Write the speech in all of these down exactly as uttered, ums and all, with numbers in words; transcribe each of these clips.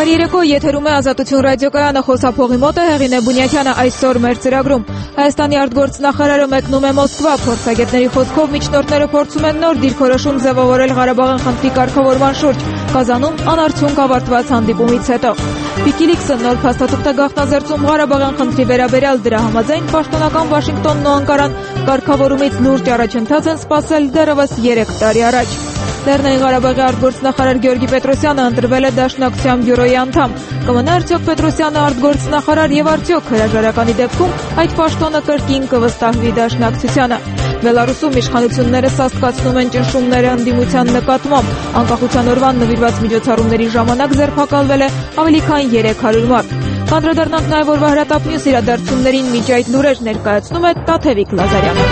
Բարի երեկո, եթերում է Ազատություն ռադիոկայանը, խոսափողի մոտ է Հեղինե Բունյակյանը։ Այսօր մեր ծրագրում Հայաստանի արտգործնախարարը մեկնում է Մոսկվա, փորձագետների խոսքով միջնորդները փորձում են նոր դիրքորոշում ձևավորել Ղարաբաղյան խնդրի կարգավորման շուրջ, Կազանում անարդյունք ավարտված հանդիպումից հետո։ Wikileaks-ը նոր փաստաթուղթ է գաղտնազերծում Ղարաբաղյան խնդրի վերաբերյալ, դրա համաձայն պաշտոնական Վաշինգտոնն ու Անկարան կարգավորումից լուրջ առաջընթաց են սպասել դեռևս երեք տարի առաջ։ Լեռնային Ղարաբաղի արտգործնախարար Գեորգի Պետրոսյանը ընտրվել է Դաշնակցության բյուրոյի անդամ։ Կմնա արդյոք Պետրոսյանը արտգործնախարար եւ արդյոք հրաժարականի դեպքում այդ պաշտոնը կրկին կվստահվի Դաշնակցությանը։ Բելարուսում իշխանությունները սաստկացնում են ճնշումները ընդդիմության նկատմամբ։ Անկախության օրվան նվիրված միջոցառումների ժամանակ ձերբակալվել է ավելի քան երեք հարյուր մարդ։ Կանդրադառնանք նաև օրվա հրատապ մյուս իրադարձություններին, միջ այդ լուրեր ներկայացնում է Տաթևիկ Լազարյանը։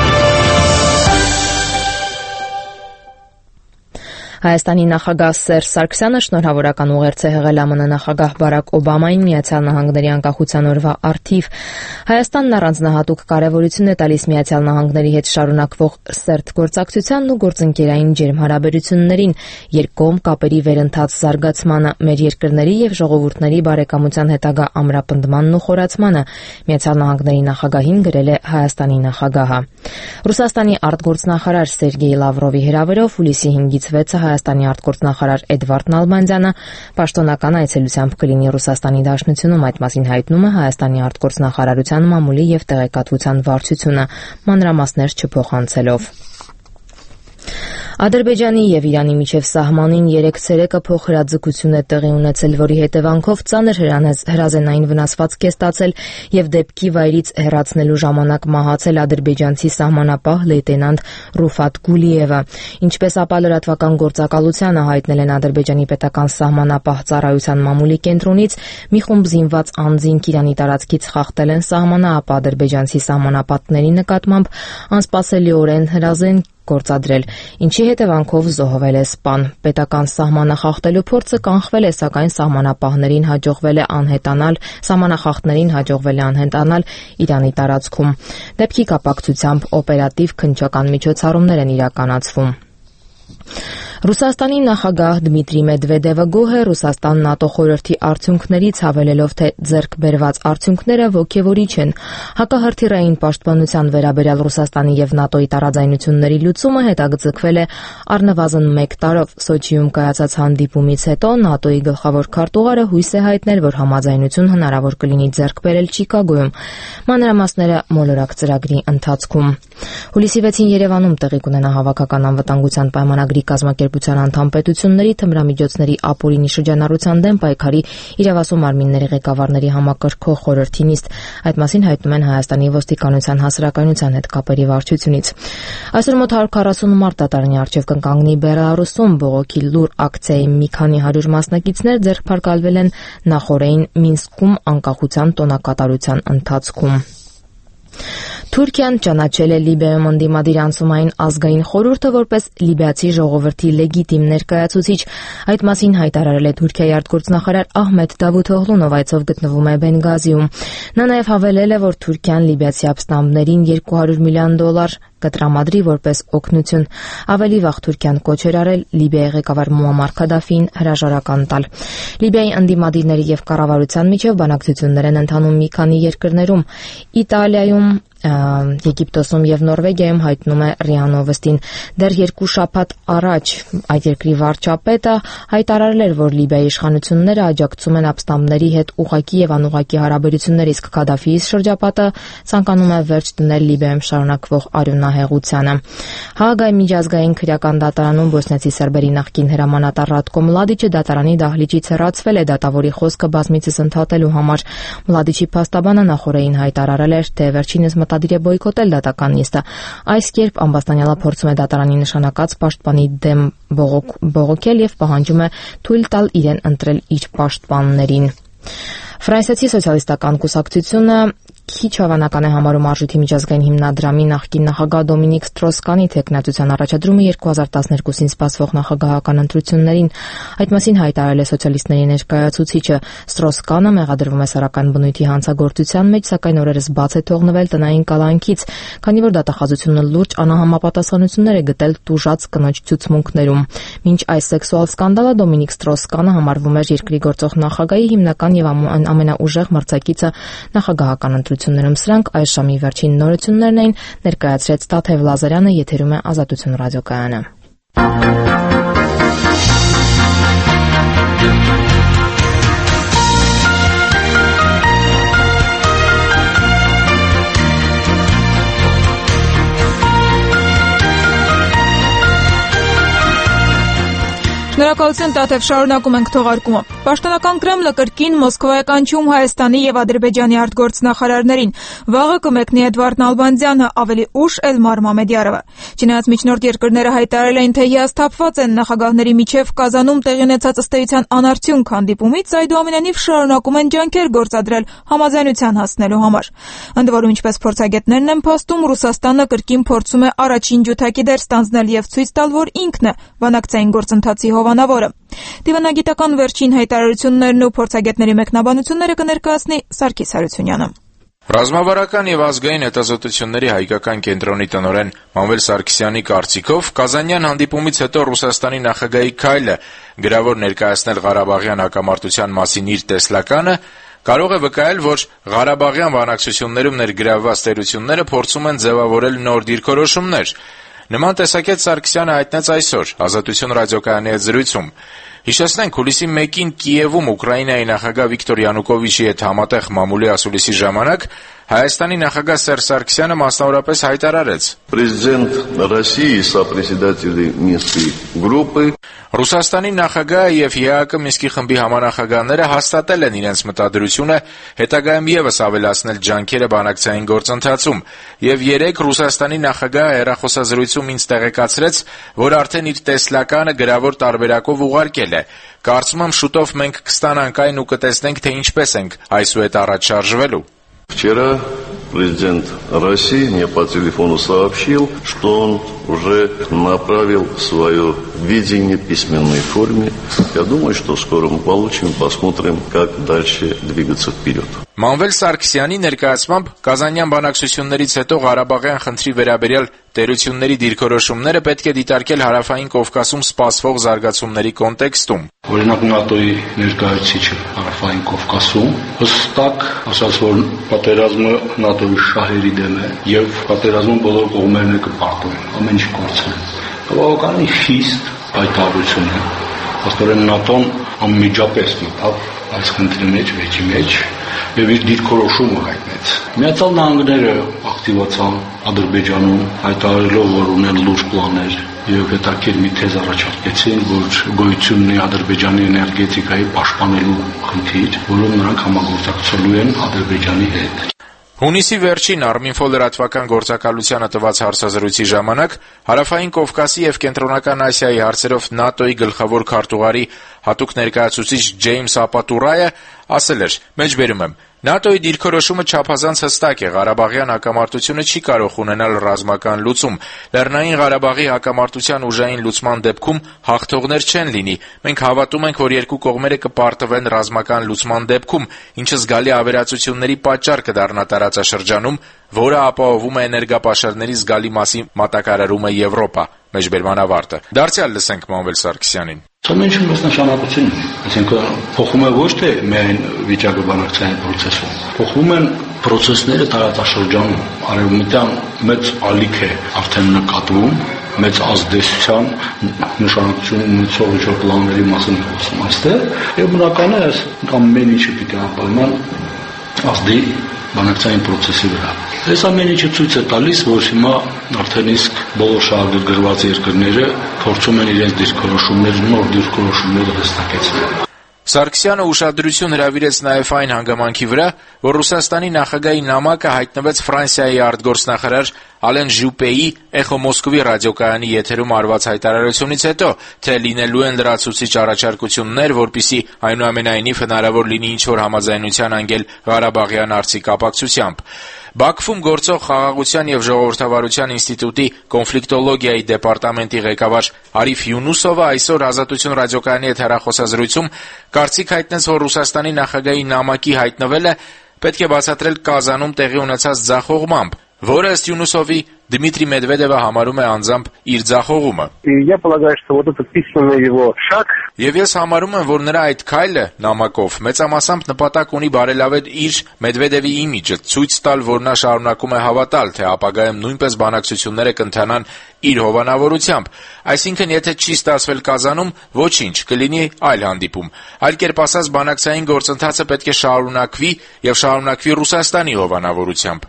Հայաստանի նախագահ Սերժ Սարգսյանը շնորհավորական ուղերձ է հղել ԱՄՆ նախագահ Բարակ Օբամային Միացյալ Նահանգների անկախության օրվա առթիվ։ Հայաստանն առանձնահատուկ կարևորություն է տալիս Միացյալ Նահանգների հետ շարունակվող սերտ գործակցությանն ու գործընկերային ջերմ հարաբերություններին, երկկողմ կապերի վերընթաց զարգացմանը, մեր երկրների եւ ժողովուրդների բարեկամության հետագա ամրապնդմանն ու խորացմանը, Միացյալ Նահանգների նախագահին գրել է Հայաստանի նախագահը։ Ռուսաստանի արտգործնախարար Սերգեյ Լավրովի հրավերով հուլիսի հինգից վեցը Հայաստանի արտգործնախարար Էդվարդ Նալբանդյանը պաշտոնական այցելությամբ կլինի Ռուսաստանի Դաշնությունում, այդ մասին հայտնում է Հայաստանի արտգործնախարարության մամուլի եւ տեղեկատվության վարչությունը, մանրամասներ չփոխանցելով։ Ադրբեջանի եւ Իրանի միջև սահմանին երեք ցերեկը փոխհրաձգություն է տեղի ունեցել, որի հետևանքով ծանր հրազենային վնասվածք է ստացել եւ դեպքի վայրից հեռացնելու ժամանակ մահացել ադրբեջանցի սահմանապահ լեյտենանտ Ռուֆատ Գուլիևը։ Ինչպես ապա լրատվական գործակալությանը հայտնել են Ադրբեջանի պետական սահմանապահ ծառայության մամուլի կենտրոնից, մի խումբ զինված անձինք Իրանի տարածքից խախտել են սահմանը, ապա ադրբեջանցի սահմանապատների նկատմամբ անսպասելիորեն հրազեն գործադրել, ինչի հետևանքով զոհվել է սպան։ Պետական սահմանը խախտելու փորձը կանխվել է, սակայն սահմանապահներին հաջողվել է անհետանալ, սահմանախախտներին հաջողվել է անհետանալ Իրանի տարածքում։ Դեպքի կապակցությամբ օպերատիվ քննչական միջոցառումներ են իրականացվում։ Ռուսաստանի նախագահ Դմիտրի Մեդվեդևը գոհ է Ռուսաստան-ՆԱՏՕ խորհրդի արդյունքներից, հավելելով, թե ձեռք բերված արդյունքները ոգևորիչ են։ Հակահրթիռային պաշտպանության վերաբերյալ Ռուսաստանի եւ ՆԱՏՕ-ի տարաձայնությունների լուծումը հետագծվել է առնվազն մեկ տարով։ Սոչիում կայացած հանդիպումից հետո ՆԱՏՕ-ի գլխավոր քարտուղարը հույս է հայտնել, որ համաձայնություն հնարավոր կլինի ձեռք բերել Չիկագոյում։ Մանրամասները մոլորակ ծրագրի ընթացքում։ Հուլիսի վեցին Երևանում տեղի կունենա հավաքական անվտանգության պայմանագրի կազմակերպության անդամ պետությունների թմրամիջոցների ապօրինի շրջանառության դեմ պայքարի իրավասու մարմինների ղեկավարների համակարգող խորհրդի նիստ։ Այդ մասին հայտնում են Հայաստանի ոստիկանության հասարակայնության հետ կապերի վարչությունից։ Այսօր մոտ հարյուր քառասուն մարդ դատարանի առջև կընկանգնի Բելարուսում բողոքի լուր ակցիայի մի քանի հարյուր մասնակիցներ ձերբակալվել են նախօրեին Մինսկում անկախության տոնակատարության ընթացքում։ Թուրքիան ճանաչել է Լիբիայում ընդդիմադիր անցումային ազգային խորհուրդը որպես լիբիացի ժողովրդի լեգիտիմ ներկայացուցիչ։ Այդ մասին հայտարարել է Թուրքիայի արտգործնախարար Ահմեդ Դավութօղլուն, ով այցով գտնվում է Բենգազիում։ Նա նաև հավելել է, որ Թուրքիան լիբիացի ապստամբներին երկու հարյուր միլիոն դոլար կտրամադրի որպես օգնություն։ Ավելի վաղ Թուրքիան կոչ էր արել Լիբիայի ղեկավար Մուամար Քադաֆիին հրաժարական տալ։ Լիբիայի ընդդիմադիրների եւ կառավարության միջև բանակցություններ են ընթանում մի քանի երկրներում։ Իտալիայում, Եգիպտոսում եւ Նորվեգիայում, հայտնում է ՌԻԱ Նովոստին։ Դեռ երկու շաբաթ առաջ այդ երկրի վարչապետը հայտարարել էր, որ Լիբիայի իշխանությունները աջակցում են ապստամբների հետ ուղղակի եւ անուղղակի հարաբերություններ, իսկ Քադաֆիի շրջապատը ցանկանում է վերջ դնել Լիբիայում շարունակվող արյունահեղությանը։ Հաագայի միջազգային քրեական դատարանում բոսնիացի սերբերի նախկին հրամանատար Ռատկո Մլադիչը դատարանի դահլիճից հեռացվել է դատավորի խոսքը բազմիցս ընդհատելու համար։ Մլադիչի փաստաբանը նախորդին հայտարարել էր, թե վերջինս մտադիր է բոյկոտել դատական նիստը։ Այս կերպ ամբաստանյալը փորձում է դատարանի նշանակած պաշտպանի դեմ բողոք, բողոքել եւ պահանջում է թույլ տալ իրեն ընտրել իր պաշտպաններին։ Ֆրանսիացի սոցիալիստական կուսակցությունը քիչ հավանական է համարում Արժույթի միջազգային հիմնադրամի նախկին նախագահ Դոմինիկ Ստրոս-Կանի թեկնածության առաջադրումը երկու հազար տասներկուսին սպասվող նախագահական ընտրություններին։ Այդ մասին հայտարարել է սոցիալիստների ներկայացուցիչը։ Ստրոս-Կանը մեղադրվում է սեռական բնույթի հանցագործության մեջ, սակայն օրերս բաց է թողնվել տնային կալանքից, քանի որ դատախազությունը լուրջ անհամապատասխանություններ է գտել տուժած կնոջ ցուցմունքներում։ Մինչ այս սեքսուալ սկանդալը Դոմինիկ Ստրոս-Կանը համարվում էր երկրի գործող նախագահի հիմնական եւ ամենաուժեղ մրցակիցը նախագահական ընտրություններում։ Սրանք այս ժամի վերջին նորություններն էին, ներկայացրեց Տաթև Լազարյանը, եթերում է Ազատություն ռադիոկայանը։ Շնորհակալություն, Տաթև, շարունակում ենք թողարկումը։ Պաշտոնական Կրեմլը կրկին Մոսկվա է կանչում Հայաստանի եւ Ադրբեջանի արտգործնախարարներին։ Վաղը կմեկնի Էդվարդ Նալբանդյանը, ավելի ուշ Էլմար Մամեդյարովը։ Չնայած միջնորդ երկրները հայտարարել են, թե հիասթափված են նախագահների միջև Կազանում տեղի ունեցած ըստեյության անարդյունք հանդիպումից, այդուամենայնիվ շարունակում են ջանքեր գործադրել համաձայնության հասնելու համար։ Ընդ որում, ինչպես փորձագետներն են փաստում, Ռուսաստանը կրկին փորձում է առաջին ջութակի դեր ստանձնել եւ ցույց տալ, որ ինքն է բանակցային գործընթացի հովանավորը։ Դիվանագիտական վերջին հայտարարություններն ու փորձագետների մեկնաբանությունները կներկայացնի Սարգիս Հարությունյանը։ Ռազմավարական եւ ազգային հետազոտությունների հայկական կենտրոնի տնօրեն Մանվել Սարգսյանի կարծիքով Կազանյան հանդիպումից հետո Ռուսաստանի նախագահի քայլը գրավոր ներկայացնել Ղարաբաղյան հակամարտության մասին իր տեսլականը կարող է վկայել, որ Ղարաբաղյան բանակցություններում ներգրավված տերությունները փորձում են ձևավորել նոր դիրքորոշումներ։ Նման տեսակետ Սարգսյանը հայտնեց այսօր Ազատություն ռադիոկայանի հետ զրույցում։ Հիշեցնենք, հուլիսի մեկին Կիևում Ուկրաինայի նախագահ Վիկտոր Յանուկովիչի հետ համատեղ մամուլի ասուլիսի ժամանակ Հայաստանի նախագահ Սերժ Սարգսյանը մասնավորապես հայտարարեց. Президент России, сопредседатели Минской группы Ռուսաստանի նախագահը եւ ԵԱԿ Մինսկի խմբի համանախագահները հաստատել են իրենց մտադրությունը հետագայում եւս ավելացնել ջանքերը բանակցային գործընթացում եւ երեք Ռուսաստանի նախագահը հեռախոսազրույցում ինձ տեղեկացրեց, որ արդեն իր տեսլականը գրավոր տարբերակով ուղարկել է։ Կարծում եմ շուտով մենք կստանանք այն ու կտեսնենք, թե ինչպես ենք այսուհետ առաջ շարժվելու։ Вчера президент России мне по телефону сообщил, что он уже направил свое видение в письменной форме. Я думаю, что скоро мы получим, посмотрим, как дальше двигаться вперед. Մանվել Սարգսյանի ներկայացմամբ Կազանյան բանակցություններից հետո Ղարաբաղյան խնդրի վերաբերյալ տերությունների դիրքորոշումները պետք է դիտարկել Հարավային Կովկասում սպասվող զարգացումների կոնտեքստում։ Օրինակ ՆԱՏՕ-ի ներկայացուցիչը Հարավային Կովկասում հստակ ասաց, որ պատերազմը ՆԱՏՕ-ի շահերի դեմ է եւ պատերազմում բոլոր կողմերն կպարտվեն, ամեն ինչ կորցնեն։ Բավականին խիստ հայտարարություն է։ Աստորեն ՆԱՏՕ-ն անմիջապես մտավ այս խնդրի մեջ, վեճի մեջ եւ իր դիրքորոշումը հայտնեց։ Միացյալ Նահանգները ակտիվացան Ադրբեջանում, հայտարարելով, որ ունեն լուրջ պլաններ եւ հետաքրքիր մի թեզ առաջարկեցին, որ գոյությունն է Ադրբեջանի էներգետիկայի պաշտպանելու խնդիր, որում նրանք համագործակցելու են Ադրբեջանի հետ։ Հունիսի վերջին Արմինֆո լրատվական գործակալությանը տված հարցազրույցի ժամանակ Հարավային Կովկասի եւ Կենտրոնական Ասիայի հարցերով ՆԱՏՕ-ի գլխավոր քարտուղարի հատուկ ներկայացուցիչ Ջեյմս Ապատուրայը ասել էր. «Մեջբերում եմ, ՆԱՏՕ-ի դիրքորոշումը չափազանց հստակ է, Ղարաբաղյան հակամարտությունը չի կարող ունենալ ռազմական լուծում։ Լեռնային Ղարաբաղի հակամարտության ուժային լուծման դեպքում հաղթողներ չեն լինի։ Մենք հավատում ենք, որ երկու կողմերը կպարտվեն ռազմական լուծման դեպքում, ինչը զգալի ավերածությունների պատճառ կդառնա տարածաշրջանում, որը ապահովում է էներգապաշարների զգալի մասի մատակարարումը Եվրոպա»։ Մեջբերման ավարտը։ Դարձյալ լսենք Մանվել Սարգսյանին։ Ամենից մեծ նշանակություն ունի, այսինքն փոխում է ոչ թե միայն վիճակը բանակցային process-ում, փոխում են process-ները տարածաշրջանում, արևմտյան մեծ ալիք է արդեն նկատվում, մեծ ազդեցության նշանակություն ունեցող ինչ-որ պլանների մասին խոսում այստեղ, եւ բնական է այս ամեն ինչը պիտի անպայման ազդի բանակցային process-ի վրա։ Այս ամեն ինչը ցույց է տալիս, որ հիմա արդեն իսկ բոլոր շահագրգռված երկրները փորձում են իրենց դիրքորոշումները, նոր դիրքորոշումները հստակեցնել։ Սարգսյանը ուշադրություն հրավիրեց նաև այն հանգամանքի վրա, որ Ռուսաստանի նախագահի նամակը հայտնվեց Ֆրանսիայի արտգործնախարար Ալեն Ժուպեի «Էխո Մոսկվի» ռադիոկայանի եթերում արված հայտարարությունից հետո, թե լինելու են լրացուցիչ առաջարկություններ, որպեսզի այնուամենայնիվ հնարավոր լինի ինչ-որ համաձայնության անգել Ղարաբաղյան հարցի կապակցությամբ։ Բաքվում գործող Խաղաղության և ժողովրդավարության ինստիտուտի կոնֆլիկտոլոգիայի դեպարտամենտի ղեկավար Արիֆ Յունուսովը այսօր «Ազատություն» ռադիոկայանի հետ հեռախոսազրույցում կարծիք հայտնեց, որ Ռուսաստանի նախագահի намակի հայտնվելը պետք է բացատրել Կազանում տեղի ունեցած ձախողմամբ, որը ըստ Յունուսովի Դմիտրի Մեդվեդևը համարում է անձամբ իր ձախողումը։ Я полагаю, что вот этот письменный его шаг. Եվ ես համարում եմ, որ նրա այդ քայլը նամակով մեծամասամբ նպատակ ունի բարելավել իր Մեդվեդևի իմիջը, ցույց տալ, որ նա շարունակում է հավատալ, թե ապագայում նույնպես բանակցությունները կընթանան իր հովանավորությամբ։ Այսինքն, եթե չի ստացվել Կազանում, ոչինչ, կլինի այլ հանդիպում։ Այլ կերպ ասած, բանակցային գործընթացը պետք է շարունակվի եւ շարունակվի Ռուսաստանի հովանավորությամբ։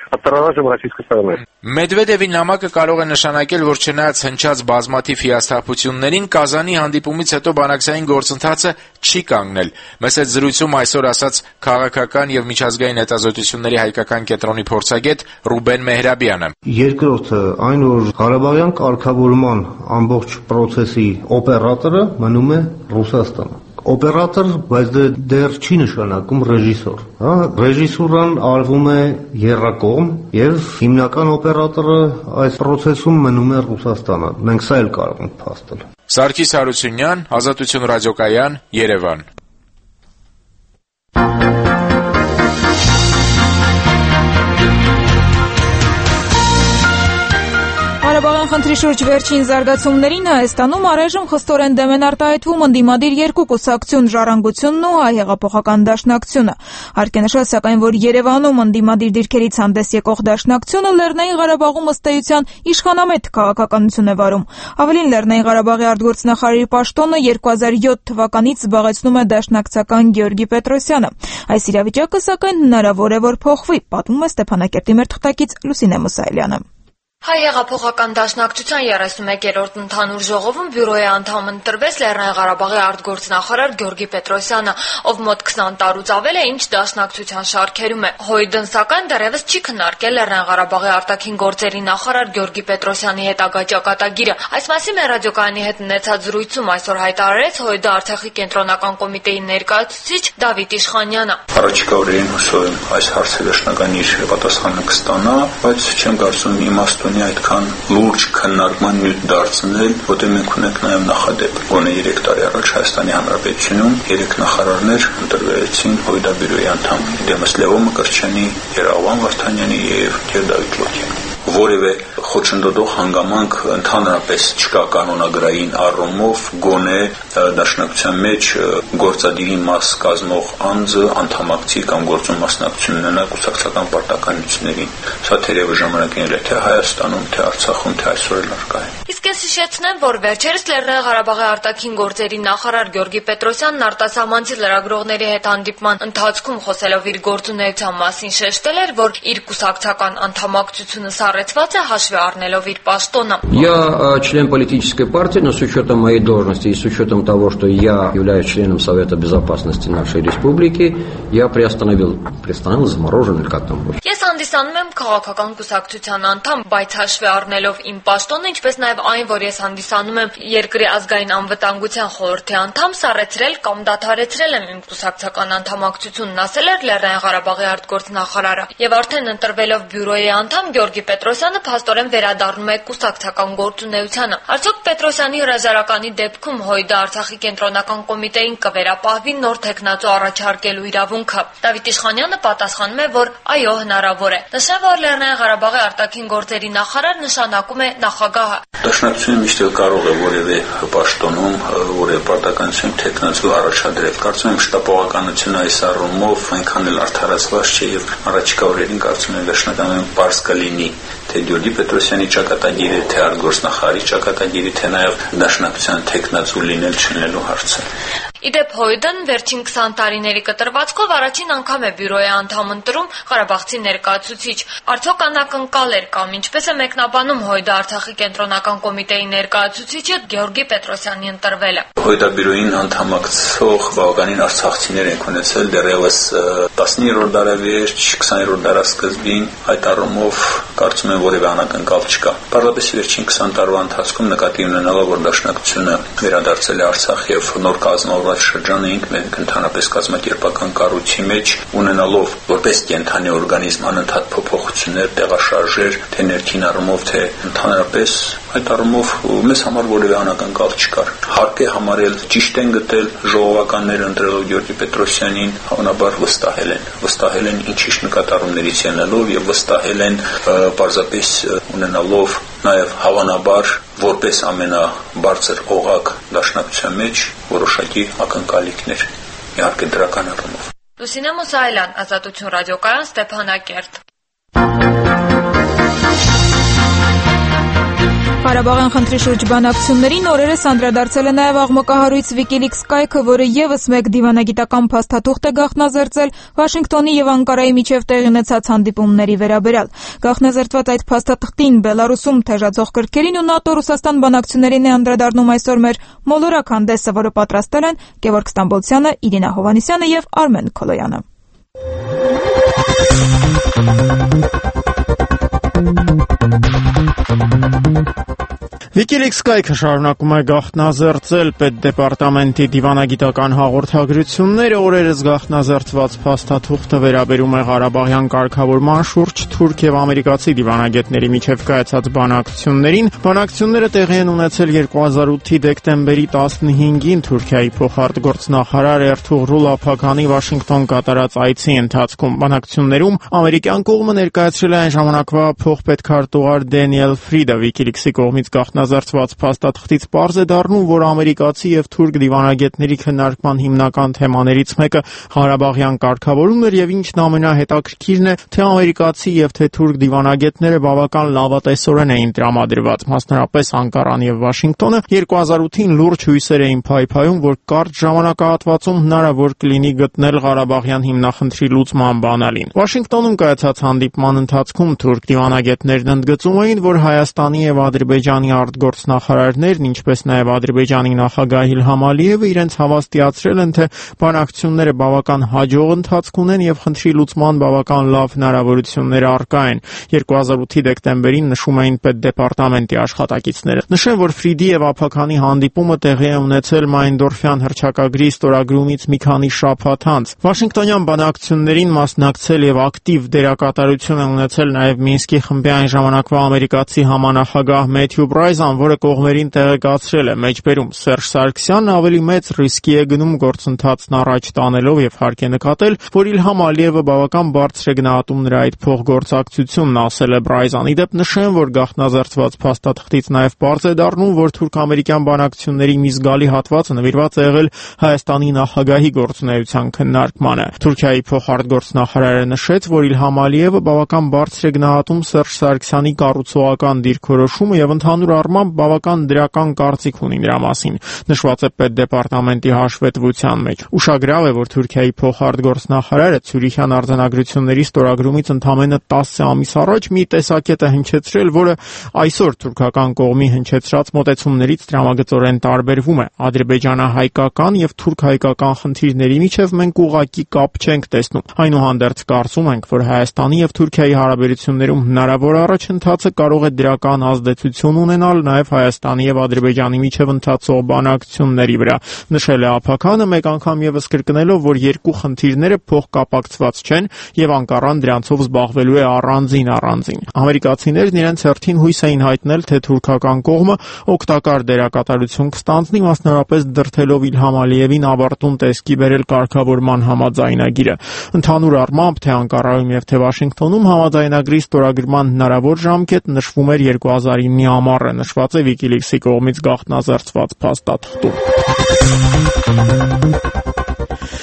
Մեդվեդևի նամակը կարող է նշանակել, որ չնայած հնչած բազմաթիվ հիասթափություններին, Կազանի հանդիպումից հետո բանակցային գործընթացը չի կանգնել։ Մեծ այդ զրույցում այսօր ասաց քաղաքական եւ միջազգային հետազոտությունների հայկական կենտրոնի փորձագետ Ռուբեն Մեհրաբյանը։ Երկրորդը այն, որ Ղարաբաղյան կարգավորման ամբողջ process-ի օպերատորը մնում է Ռուսաստանը։ Օպերատոր, բայց դեռ չի նշանակում ռեժիսոր, հա, ռեժիսուրան արվում է եռակողմ եւ հիմնական օպերատորը այս process-ում մնում է Ռուսաստանը։ Մենք սա էլ կարող ենք փաստել։ Սարգիս Հարությունյան, Ազատություն ռադիոկայան, Երևան։ Ղարաբաղյան խնդրի շուրջ վերջին զարգացումներին Հայաստանում առայժմ խստորեն դեմ են արտահայտվում ընդդիմադիր երկու կուսակցություն՝ Ժառանգությունն ու Հայ հեղափոխական դաշնակցությունը։ Հարկ է նշել, սակայն, որ Երևանում ընդդիմադիր դիրքերից հանդես եկող դաշնակցությունը Լեռնային Ղարաբաղում ըստ էության իշխանամետ քաղաքականություն է վարում։ Ավելին, Լեռնային Ղարաբաղի արտգործնախարարի պաշտոնը երկու հազար յոթ թվականից զբաղեցնում է դաշնակցական Գեորգի Պետրոսյանը։ Այս իրավիճակը, սակայն, հնարավոր է, որ փոխվի, պատմում է Ստեփանակերտի մեր թղթակից Լուսինե Մուսայելյանը։ Հայ հեղափոխական դաշնակցության երեսունմեկերորդ ընդհանուր ժողովում բյուրոյի անդամ ընտրվեց Լեռնային Ղարաբաղի արտգործնախարար Գեորգի Պետրոսյանը, ով մոտ քսան տարուց ավել է ինչ դաշնակցության շարքերում է։ ՀՅԴ-ն սակայն դեռևս չի քննարկել Լեռնային Ղարաբաղի արտաքին գործերի նախարար Գեորգի Պետրոսյանի հետագա ճակատագիրը։ Այս մասին մեր ռադիոկայանի հետ ունեցած զրույցում այսօր հայտարարեց ՀՅԴ Արցախի կենտրոնական կոմիտեի ներկայացուցիչ Դավիթ Իշխանյանը։ Առաջիկա օրերին հուսով եմ այս հարցը վերջնական իր պատասխանը կստանա, բայց չեմ կարծում իմաստունի այդքան լուրջ քննարկման նյութ դարձնել, որտեղ մենք ունենք նաև նախադեպ։ Գոնե երեք տարի առաջ Հայաստանի Հանրապետությունում երեք նախարարներ ընտրվեցին ՀՅԴ բյուրոյի անդամ՝ Դեմս Լևո Մկրտչյանի, Երավան Վարդանյանի եւ Դավիթ Լոկյանի։ Որևէ խոչընդոտող հանգամանք ընդհանրապես չկա կանոնագրային առումով, գոնե դաշնակցության մեջ գործադիրի մաս կազմող անձը անդամակցի կամ գործում մասնակցություն ունենա կուսակցական պարտականություններին։ Սա թերևս ժամանակին էլ թե Հայաստանում, թե Արցախում, թե այսօր էլ արկա է։ Իսկ ես հիշեցնեմ, որ վերջերս Լեռնային Ղարաբաղի արտաքին գործերի նախարար Գեորգի Պետրոսյանն արտասահմանցի լրագրողների հետ հանդիպման ընթացքում խոսելով իր գործունեության մասին շեշտել էր, որ իր կուսակցական անդամակցությունը сорвется հաշվի առնելով իր պաշտոնը։ Я член политической партии, но с учетом моей должности и с учетом того, что я являюсь членом Совета безопасности нашей республики, я приостановил, приостановил, заморожен или как там будет. Ես հանդիսանում եմ քաղաքական կուսակցության անդամ, բայց հաշվի առնելով իմ պաշտոնը, ինչպես նաև այն, որ ես հանդիսանում եմ երկրի ազգային անվտանգության խորհրդի անդամ, սառեցրել կամ դադարեցրել եմ իմ կուսակցական անդամակցությունն, ասել էր Լեռնային Ղարաբաղի արտգործնախարարը։ Եվ արդեն ընտրվելով բյուրոյի անդամ Գեորգի Պետրոսյանը փաստորեն վերադառնում է կուսակցական գործունեությանը։ Արդյոք Պետրոսյանի հրաժարականի դեպքում ՀՅԴ Արցախի կենտրոնական կոմիտեին կվերապահվի նոր տեխնացու առաջարկելու իրավունքը։ Դավիթ Իշխանյանը պատասխանում է, որ այո, հնարավոր է։ Նշեմ, որ Լեռնային Ղարաբաղի արտաքին գործերի նախարար նշանակում է նախագահը։ Դաշնակցությունը միշտ կարող է որևէ պաշտոնում, որևէ պարտականություն տեխնացու առաջադրել։ Կարծում եմ շտապողականությունը այս առումով այնքան էլ արդարացված չէ եւ առաջիկա օրերին կարծում եմ վերջնականորեն պարզ կլինի, թե Գեորգի Պետրոսյանի ճակատագիրը, թե արտգործնախարարի ճակատագիրը, թե նաեւ դաշնակցության տեխնացու լինել չլինելու հարցը։ Իդեպ Հոյդն վերջին քսան տարիների կտրվածքով առաջին անգամ է բյուրոյի անդամ ընտրում Ղարաբաղցի ներկայացուցիչ։ Արդյոք անակնկալ էր կամ ինչպես է մեկնաբանում Հոյդա Արցախի կենտրոնական կոմիտեի ներկայացուցիչը Գեորգի Պետրոսյանի ընտրվելը։ Հոյդա բյուրոյին անդամակցող բավականին արցախցիներ են ունեցել դեռևս տասներորդ դարավերջ, քսաներորդ դարասկզբին, այդ առումով կարծում եմ որևէ անակնկալ չկա։ Պարզապես վերջին քսան տարվա ընթացքում նկատի ունենալով որ դաշնակցությունը վերադարձել է Արցախ եւ նոր կազմավորված շրջան էինք մենք ընդհանրապես կազմակերպական կառույցի մեջ ունենալով որպես կենթանի օրգանիզմ անընդհատ փոփոխություններ, տեղաշարժեր, թե ներքին առումով, թե ընդհանրապես այդ առումով մեզ համար որևէ անակնկալ չկար։ Հարկ է համարել, ճիշտ են գտել ժողովականները ընտրելով Գեորգի Պետրոսյանին, հավանաբար վստահել են, վստահել են ինչ-ինչ նկատառումներից ելնելով եւ վստահել են պարզապես ունենալով նաեւ հավանաբար որպես ամենաբարձր օղակ դաշնակցության մեջ որոշակի ակնկալիքներ, իհարկե դրական առումով։ Լուսինե Մուսայելյան, Ազատություն ռադիոկայան, Ստեփանակերտ։ Ղարաբաղյան խնդրի շուրջ բանակցություններին օրերս անդրադարձել է նաև աղմկահարույց Wikileaks կայքը, որը ևս մեկ դիվանագիտական փաստաթուղթ է գաղտնազերծել Վաշինգտոնի եւ Անկարայի միջև տեղի ունեցած հանդիպումների վերաբերյալ։ Գաղտնազերծված այդ փաստաթղթին Բելարուսում թեժացող կրքերին ու ՆԱՏՕ-Ռուսաստան բանակցություններին է անդրադառնում այսօր մեր մոլորակ հանդեսը, որը պատրաստել են Գևորգ Ստամբոլցյանը, Իրինա Հովհաննիսյանը եւ Արմեն Քոլոյանը։ Wikileaks կայքը շարունակում է գաղտնազերծել պետդեպարտամենտի դիվանագիտական հաղորդագրությունները, օրերս գաղտնազերծված փաստաթուղթը վերաբերում է Ղարաբաղյան կարգավորման շուրջ թուրք եւ ամերիկացի դիվանագետների միջև կայացած բանակցություններին։ Բանակցությունները տեղի են ունեցել երկու հազար ութի դեկտեմբերի տասնհինգին Թուրքիայի փոխարտգործնախարար Էրթուղրուլ Ափաքանի Վաշինգտոն կատարած այցի ընթացքում։ Բանակցություններում ամերիկյան կողմը ներկայացրել է այն ժամանակվա փոխպետքարտուղար Դենիել Ֆրիդը։ Wikileaks-ի կողմից գաղտնազերծված փաստաթղթից պարզ է դառնում, որ ամերիկացի եւ թուրք դիվանագետների քննարկման հիմնական թեմաներից մեկը Ղարաբաղյան կարգավորումն էր եւ ինչն ամենահետաքրքիրն է, թե ամերիկացի եւ թե թուրք դիվանագետները բավական լավատեսորեն էին տրամադրված, մասնավորապես Անկարան եւ Վաշինգտոնը երկու հազար ութին լուրջ հույսեր էին փայփայում, որ կարճ ժամանակահատվածում հնարավոր կլինի գտնել Ղարաբաղյան հիմնախնդրի լուծման բանալին։ Վաշինգտոնում կայացած հանդիպման ընթացքում թուրք դիվանագետներն ընդգծում էին, որ Հայաստանի եւ Ադրբեջանի արտգործնախարարներն, ինչպես նաև Ադրբեջանի նախագահ Իլհամ Ալիևը իրենց հավաստիացրել են, թե բանակցությունները բավական հաջող ընթացք ունեն եւ խնդրի լուծման բավական լավ հնարավորություններ առկա են։ երկու հազար ութի դեկտեմբերին նշում էին պետդեպարտամենտի աշխատակիցները։ Նշեմ, որ Ֆրիդի եւ Ափաքանի հանդիպումը տեղի է ունեցել Մայնդորֆյան հռչակագրի ստորագրումից մի քանի շաբաթ անց։ Վաշինգտոնյան բանակցություններին մասնակցել եւ ակտիվ դերակատարություն է ունեցել նաև Մինսկի խմբի այն ժամանակվա ամերիկացի համանախագահ Մեթյու Բրայզան, որը կողմերին տեղեկացրել է մեջբերում Սերժ Սարգսյանն ավելի մեծ ռիսկի է գնում գործընթացն առաջ տանելով եւ հարկ է նկատել, որ Իլհամ Ալիևը բավական բարձր է գնահատում նրա այդ փոխգործակցությունն, ասել է Բրայզան։ Իդեպ նշեմ, որ գաղտնազերծված փաստաթղթից նաև պարզ է դառնում, որ թուրք-ամերիկյան բանակցությունների մի զգալի հատվածը նվիրված է եղել Հայաստանի նախագահի գործունեության քննարկմանը։ Թուրքիայի փոխարտգործնախարարը նշեց, որ Իլհամ Ալիևը բավական բարձր է գնահատում Սերժ Սարգսյանի կառուցողական դիրքորոշումը եւ ընդհանուր առմամբ բավական դրական կարծիք ունի նրա մասին, նշված է պետդեպարտամենտի հաշվետվության մեջ։ Ուշագրավ է, որ Թուրքիայի փոխարտգործնախարարը Ցյուրիխյան արձանագրությունների ստորագրումից ընդամենը տասը ամիս առաջ մի տեսակետ է հնչեցրել, որը այսօր թուրքական կողմի հնչեցրած մոտեցումներից տրամագծորեն տարբերվում է։ Ադրբեջանահայկական եւ թուրք-հայկական խնդիրների միջև մենք ուղղակի կապ չենք տեսնում։ Այնուհանդերձ կարծում ենք, որ Հայաստանի եւ Թուրքիայի հարաբերություններում հնարավոր առաջընթացը կարող է դրական ազդեցություն ունենալ նաև Հայաստանի եւ Ադրբեջանի միջև ընթացող բանակցությունների վրա, նշել է Ափաքանը, մեկ անգամ եւս կրկնելով, որ երկու խնդիրները փոխկապակցված չեն եւ Անկարան դրանցով զբաղվելու է առանձին առանձին։ Ամերիկացիներն իրենց հերթին հույս էին հայտնել, թե թուրքական կողմը օգտակար դերակատարություն կստանձնի, մասնավորապես դրթելով Իլհամ Ալիևին ավարտուն տեսքի բերել կարգավորման համաձայնագիրը։ Ընդհանուր առմամբ, թե Անկարայում եւ թե Վաշինգտոնում համաձայնագրի ստորագրման հնարավոր ժամկետ նշվում էր երկու հազար իննի ամառը, նշված է Wikileaks-ի կողմից գաղտնազերծված փաստաթղթում։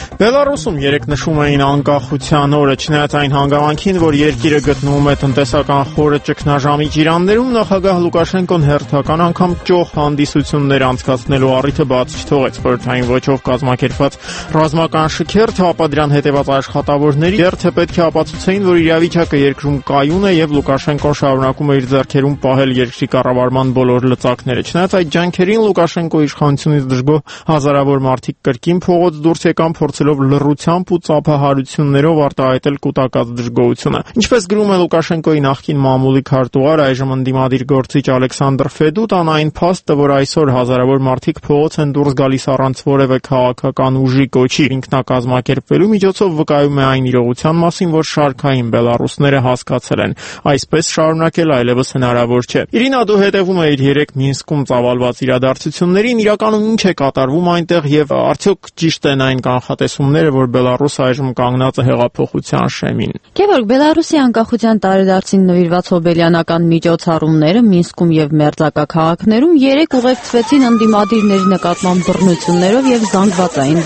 Բելարուսում երեկ նշում էին անկախության օրը, չնայած այն հանգամանքին, որ երկիրը գտնվում է տնտեսական խորը ճգնաժամի ջիրաններում, նախագահ Լուկաշենկոն հերթական անգամ ճոխ հանդիսություններ անցկացնելու առիթը բաց չթողեց։ Խորհրդային ոճով կազմակերպված ռազմական շքերթ, ապա դրան հետևած աշխատավորների երթը պետք է ապացուցեին, որ իրավիճակը երկրում կայուն է եւ Լուկաշենկոն շարունակում է իր ձեռքերում պահել երկրի կառավարման բոլոր լծակները։ Չնայած այդ ջանքերին Լուկաշենկոյի իշխանությունից դժգոհ հազարավոր մարդիկ կրկին փողոց դուրս եկան, փորձելով լռությամբ ու ծափահարություններով արտահայտել կուտակած դժգոհությունը։ Ինչպես գրում է Լուկաշենկոյի նախկին մամուլի քարտուղար, այժմ ընդդիմադիր գործիչ Ալեքսանդր Ֆեդուտան, այն փաստը, որ այսօր հազարավոր մարդիկ փողոց են դուրս գալիս առանց որևէ քաղաքական ուժի կոչի ինքնակազմակերպվելու միջոցով, վկայում է այն իրողության մասին, որ շարքային բելարուսները հասկացել են, այսպես շարունակել այլևս հնարավոր չէ։ Իրինա, դու հետևում ես երեք Մինսկում ծավալված իրադարձություններին, իրականում ինչ է կատարվում այնտեղ եւ արդյոք ճիշտ են այն կանխատեսումները, որ Բելարուսը այժմ կանգնած է հեղափոխության շեմին։ Գևորգ, Բելարուսի անկախության տարեդարձին նվիրված հոբելյանական միջոցառումները Մինսկում եւ Մերձակա քաղաքներում երեք ուղեկցվեցին ընդդիմադիրների նկատմամբ բռնություններով եւ զանգվածային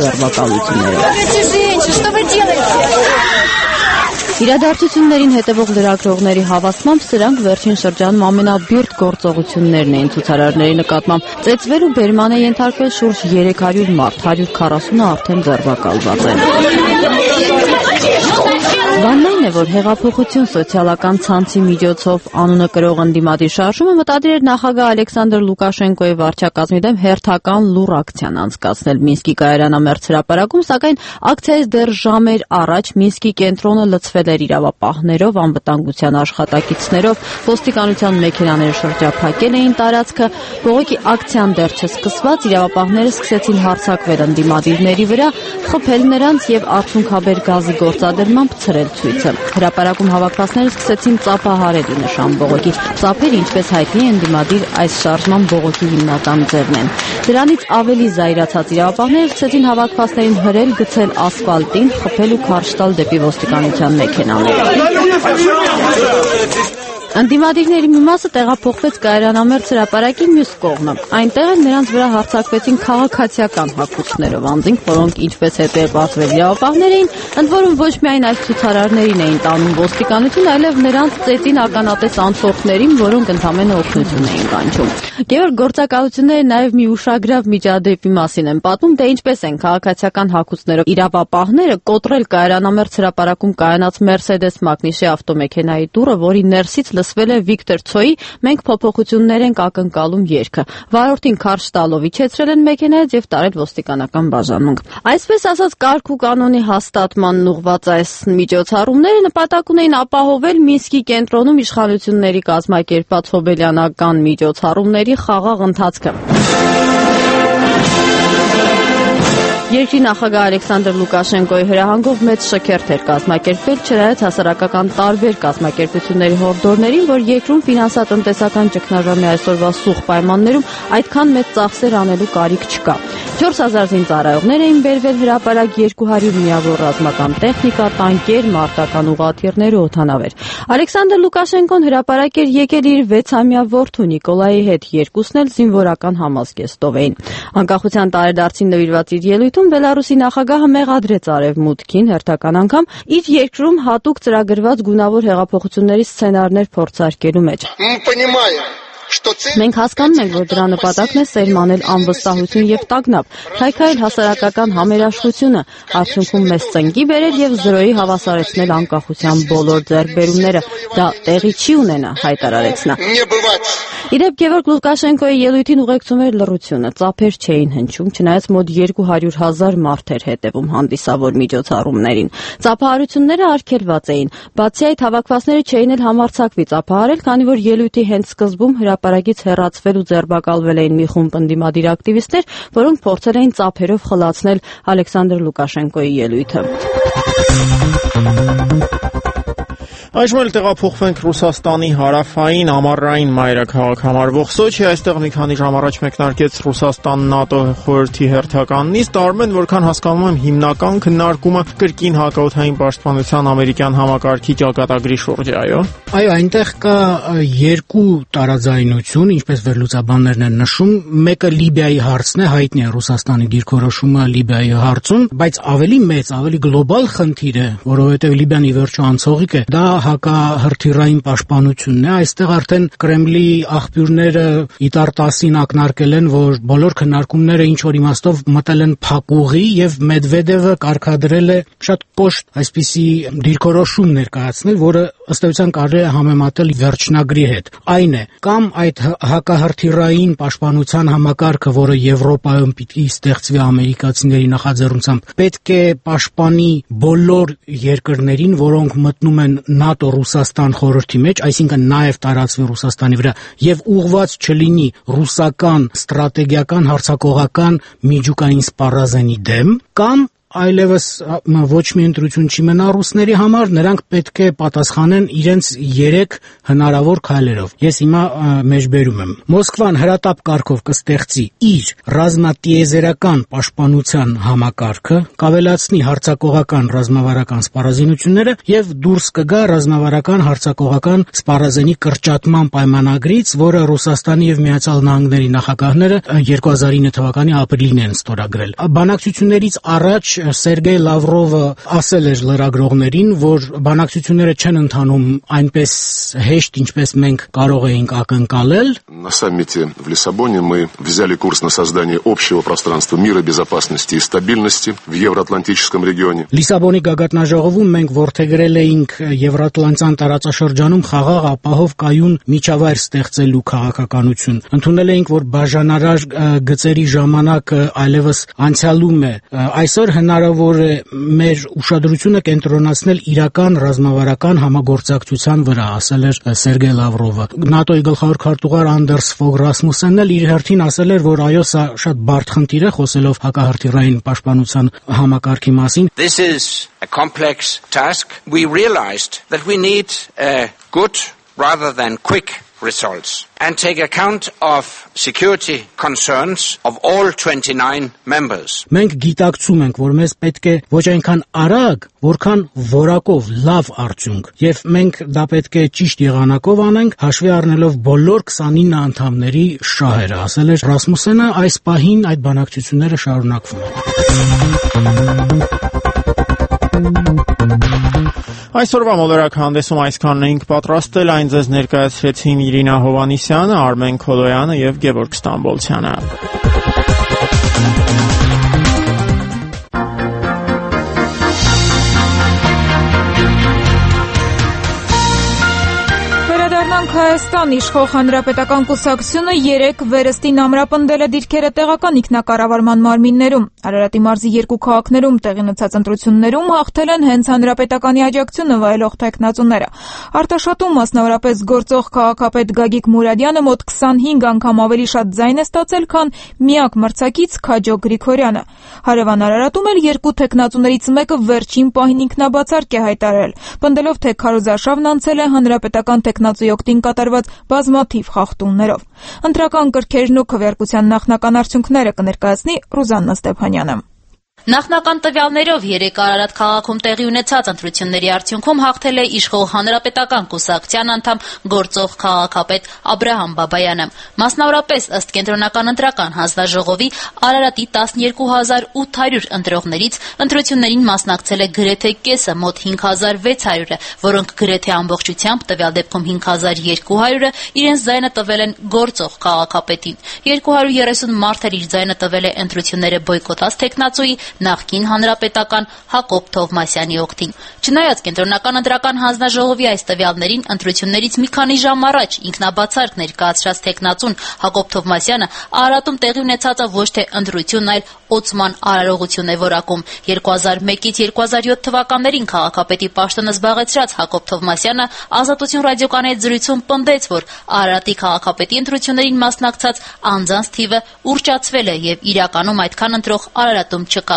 ձերբակալություններով։ Իրադարձություններին հետևող լրագրողների հավաստմամբ սրանք վերջին շրջանում ամենաբիրտ գործողություններն էին ցուցարարների նկատմամբ։ Ծեծվել ու բերման է ենթարկվել շուրջ երեք հարյուր մարդ, հարյուր քառասունը արդեն ձերբակալված են։ Բանն այն է, որ հեղափոխություն սոցիալական ցանցի միջոցով անունը կրող ընդդիմադիր շարժումը մտադիր էր նախագահ Ալեքսանդր Լուկաշենկոյի վարչակազմի դեմ հերթական լուռ ակցիան անցկացնել Մինսկի կայարանամերձ հրապարակում, սակայն ակցիայից դեռ ժամեր առաջ Մինսկի կենտրոնը լցվել էր իրավապահներով, անվտանգության աշխատակիցներով, ոստիկանության մեքենաները շրջափակել էին տարածքը, բողոքի ակցիան դեռ չսկսված, իրավապահները սկսեցին հարձակվել ընդդիմադիրների վրա, խփել նրանց եւ արդյունքաբեր գազի գործադրմամբ ցրել ցույցը։ Հրապարակում հավաքվածները սկսեցին ծափահարել ի նշան բողոքի։ Ծափերը, ինչպես հայտնի է, ընդդիմադիր այս շարժման բողոքի հիմնական ձևն են։ Դրանից ավելի զայրացած իրավապահները սկսեցին հավաքվածներին հրել, գցել ասֆալտին, խփել ու քարշ տալ դեպի ոստիկանության մեքենաները։ Ընդդիմադիրների մի մասը տեղափոխվեց կայարանամերձ հրապարակի մյուս կողմը։ Այնտեղ էլ նրանց վրա հարձակվեցին քաղաքացիական հագուստներով անձինք, որոնք ինչպես հետո է բացվել իրավապահներ էին, ընդ որում ոչ միայն այս ցուցարարներին էին տանում ոստիկանություն, այլև նրանց ծեծին ականատես անցորդներին, որոնք ընդամենը օգնություն էին կանչում։ Գևորգ, գործակալությունները նաև մի ուշագրավ միջադեպի մասին են պատմում, թե ինչպես են քաղաքացիական հագուստներով իրավապահները կոտրել կայարանամերձ հրապարակում կայանած Mercedes Magnus-ի ավտոմեքենայի դուռը, որի ներսից լսվել է Վիկտոր Ցոյի «Մենք փոփոխություններ ենք ակնկալում» երգը։ Վարորդին քարշ տալով իջեցրել են մեքենայից եւ տարել ոստիկանական բաժանմունք։ Այսպես ասած, կարգ ու կանոնի հաստատմանն ուղղված այս միջոցառումները նպատակ ունեին ապահովել Մինսկի կենտրոնում իշխանությունների կազմակերպած հոբելյանական միջոցառումների խաղաղ ընթացքը։ Երկրի նախագահ Ալեքսանդր Լուկաշենկոյի հրահանգով մեծ շքերթ էր կազմակերպվել, չնայած հասարակական տարբեր կազմակերպությունների հորդորներին, որ երկրում ֆինանսատնտեսական ճգնաժամի այսօրվա սուղ պայմաններում այդքան մեծ ծախսեր անելու կարիք չկա։ չորս հազար զինծառայողներ էին բերվել հրապարակ, երկու հարյուր միավոր ռազմական տեխնիկա, տանկեր, մարտական ուղղաթիռներ ու օդանավեր։ Ալեքսանդր Լուկաշենկոն հրապարակ էր եկել իր վեցամյա որդու Նիկոլայի հետ, երկուսն էլ զինվորական համազգեստով էին։ Անկախության տարեդարձին նվիրված իր ելույթում Բելարուսի նախագահը մեղադրեց Արևմուտքին հերթական անգամ իր երկրում հատուկ ծրագրված գունավոր հեղափոխությունների սցենարներ փորձարկելու մեջ։ Մենք հասկանում ենք, որ դրա նպատակն է սերմանել անվստահություն եւ տագնապ, քայքայել հասարակական համերաշխությունը, արդյունքում մեզ ծնկի բերել եւ զրոյի հավասարեցնել անկախության բոլոր ձեռքբերումները։ Դա տեղի չի ունենա, հայտարարեց նա։ Իդեպ Գևորգ Լուկաշենկոյի ելույթին ուղեկցում էր լռությունը, ծափեր չէին հնչում, չնայած մոտ երկու հարյուր հազար մարդ էր հետևում հանդիսավոր միջոցառումներին։ Ծափահարությունները արգելված էին։ Բացի այդ, հավաքվածները չէին էլ համարձակվի ծափահարել, քանի որ ելույթի հենց սկզբում հրապարակից հեռացվել ու ձերբակալվել էին մի խումբ ընդդիմադիր ակտիվիստներ, որոնք փորձել էին ծափերով խլացնել Ալեքսանդր Լուկաշենկոյի ելույթը։ Այժմ էլ տեղափոխվենք Ռուսաստանի հարավային ամառային մայրաքաղաք համարվող Սոչի, այստեղ մի քանի ժամ առաջ մեկնարկեց Ռուսաստան-ՆԱՏՕ խորհրդի հերթական նիստ, Արմեն, որքան հասկանում եմ, հիմնական քննարկումը կրկին հակաօդային պաշտպանության ամերիկյան համակարգի ճակատագրի շուրջ է, այո։ Այո, այնտեղ կա երկու տարաձայնություն, ինչպես վերլուծաբաններն են նշում, մեկը Լիբիայի հարցն է, հայտնի է Ռուսաստանի դիրքորոշումը Լիբիայի հարցում, բայց ավելի մեծ, ավելի գլոբալ խնդիր է, որովհետև Լիբիան ի վերջո անցողիկ է, դա հակահրթիռային պաշտպանությունն է, այստեղ արդեն Կրեմլի աղբյուրները իտար տասին ակնարկել են, որ բոլոր քննարկումները ինչ որ իմաստով մտել են փակուղի եւ Մեդվեդևը կարգադրել է շատ կոշտ այսպիսի դիրքորոշում ներկայացնել, որը ըստ էության կարելի է համեմատել վերջնագրի հետ։ Այն է, կամ այդ հակահրթիռային պաշտպանության համակարգը, որը Եվրոպայում պիտի ստեղծվի ամերիկացիների նախաձեռնությամբ, պետք է պաշտպանի բոլոր երկրներին, որոնք մտնում են ՆԱՏՕ-Ռուսաստան խորհրդի մեջ, այսինքն նաև տարածվի Ռուսաստանի վրա եւ ուղղված չլինի ռուսական ստրատեգիական հարձակողական միջուկային սպառազենի դեմ, կամ այլևս ոչ մի ընտրություն չի մնա ռուսների համար, նրանք պետք է պատասխանեն իրենց երեք հնարավոր քայլերով։ Ես հիմա մեջբերում եմ։ Մոսկվան հրատապ կարգով կստեղծի իր ռազմատիեզերական պաշտպանության համակարգը, կավելացնի հարձակողական ռազմավարական սպառազինությունները եւ դուրս կգա ռազմավարական հարձակողական սպառազենի կրճատման պայմանագրից, որը Ռուսաստանի եւ Միացյալ Նահանգների նախագահները երկու հազար ինը թվականի ապրիլին են ստորագրել։ Բանակցություններից առաջ Սերգեյ Լավրովը ասել էր լրագրողներին, որ բանակցությունները չեն ընթանում այնպես հեշտ, ինչպես մենք կարող էինք ակնկալել։ На саммите в Лиссабоне мы взяли курс на создание общего пространства мира, безопасности и стабильности в Евроатлантическом регионе. Լիսաբոնի գագաթնաժողովում մենք որդեգրել էինք Եվրատլանտյան տարածաշրջանում խաղաղ ապահով կայուն միջավայր ստեղծելու քաղաքականություն։ Ընդունել էինք, որ բաժանարար գծերի ժամանակը այլևս անցյալում է։ Այսօր հնարավոր է մեր ուշադրությունը կենտրոնացնել իրական ռազմավարական համագործակցության վրա, ասել էր Սերգեյ Լավրովը։ ՆԱՏՕ-ի գլխավոր քարտուղար Անդերս Ֆոգ Ռասմուսենն էլ իր հերթին ասել էր, որ այո, սա շատ բարդ խնդիր է, խոսելով հակահրթիռային պաշտպանության համակարգի մասին։ This is a complex task. We realized that we need a good rather than quick results and take account of security concerns of all twenty-nine members. Մենք գիտակցում ենք, որ մեզ պետք է ոչ այնքան արագ, որքան որակով լավ արդյունք, եւ մենք դա պետք է ճիշտ եղանակով անենք, հաշվի առնելով բոլոր քսանինը անդամների շահերը, ասել է Ռասմուսենը, այս պահին այդ բանակցությունները շարունակվում են։ Այսօրվա մոլորակ հանդեսում այսքանն էինք պատրաստել, այն ձեզ ներկայացրեցին Իրինա Հովանիսյանը, Արմեն Քոլոյանը եւ Գևորգ Ստամբոլցյանը։ Հայաստան իշխող հանրապետական կուսակցությունը երեք վերստին ամրապնդել է դիրքերը տեղական ինքնակառավարման մարմիններում։ Արարատի մարզի երկու քաղաքներում տեղի ունեցած ընտրություններում հաղթել են հենց հանրապետականի աջակցությունը վայելող տեխնացուները։ Արտաշատում մասնավորապես գործող քաղաքապետ Գագիկ Մուրադյանը մոտ քսանհինգ անգամ ավելի շատ ձայն է ստացել, քան միակ մրցակից Քաջո Գրիգորյանը։ Հարևան Արարատում էլ երկու տեխնացուներից մեկը վերջին պահին ինքնաբացարկ է հայտարարել, պնդելով, թե քարոզարշավն անցել է հանրապետական տեխնացուի օգտին կատարված բազմաթիվ խախտումներով։ Ընտրական կրքերն ու քվեարկության նախնական արդյունքները կներկայացնի Ռուզաննա Ստեփանյանը։ Նախնական տվյալներով երեք Արարատ քաղաքում տեղի ունեցած ընտրությունների արդյունքում հաղթել է իշխող հանրապետական կուսակցության անդամ գործող քաղաքապետ Աբրահամ Բաբայանը։ Մասնավորապես ըստ կենտրոնական ընտրական հանձնաժողովի Արարատի տասնյոթ հազար ութ հարյուր ընտրողներից ընտրություններին մասնակցել է գրեթե կեսը, մոտ հինգ հազար վեց հարյուրը, որոնք գրեթե ամբողջությամբ, տվյալ դեպքում հինգ հազար երկու հարյուրը իրենց ձայնը տվել են գործող քաղաքապետին։ երկու հարյուր երեսուն մարդ էլ իր ձայնը տվել է ընտրությունները բոյկոտած տեխնացուի նախկին հանրապետական Հակոբ Թովմասյանի օգտին։ Չնայած կենտրոնական ընտրական հանձնաժողովի այս տվյալներին, ընտրություններից մի քանի ժամ առաջ ինքնաբացարկ ներկայացրած տեխնացուն Հակոբ Թովմասյանը Արարատում տեղի ունեցածը ոչ թե ընտրություն, այլ օծման արարողություն է որակում։ երկու հազար մեկից երկու հազար յոթ թվականներին քաղաքապետի պաշտոնը զբաղեցրած Հակոբ Թովմասյանը Ազատություն ռադիոկայանի հետ զրույցում պնդեց, որ Արարատի քաղաքապետի ընտրություններին մասնակցած անձանց թիվը ուռճացվել է եւ իրականում այդքան ընտրող Արարատում չկա։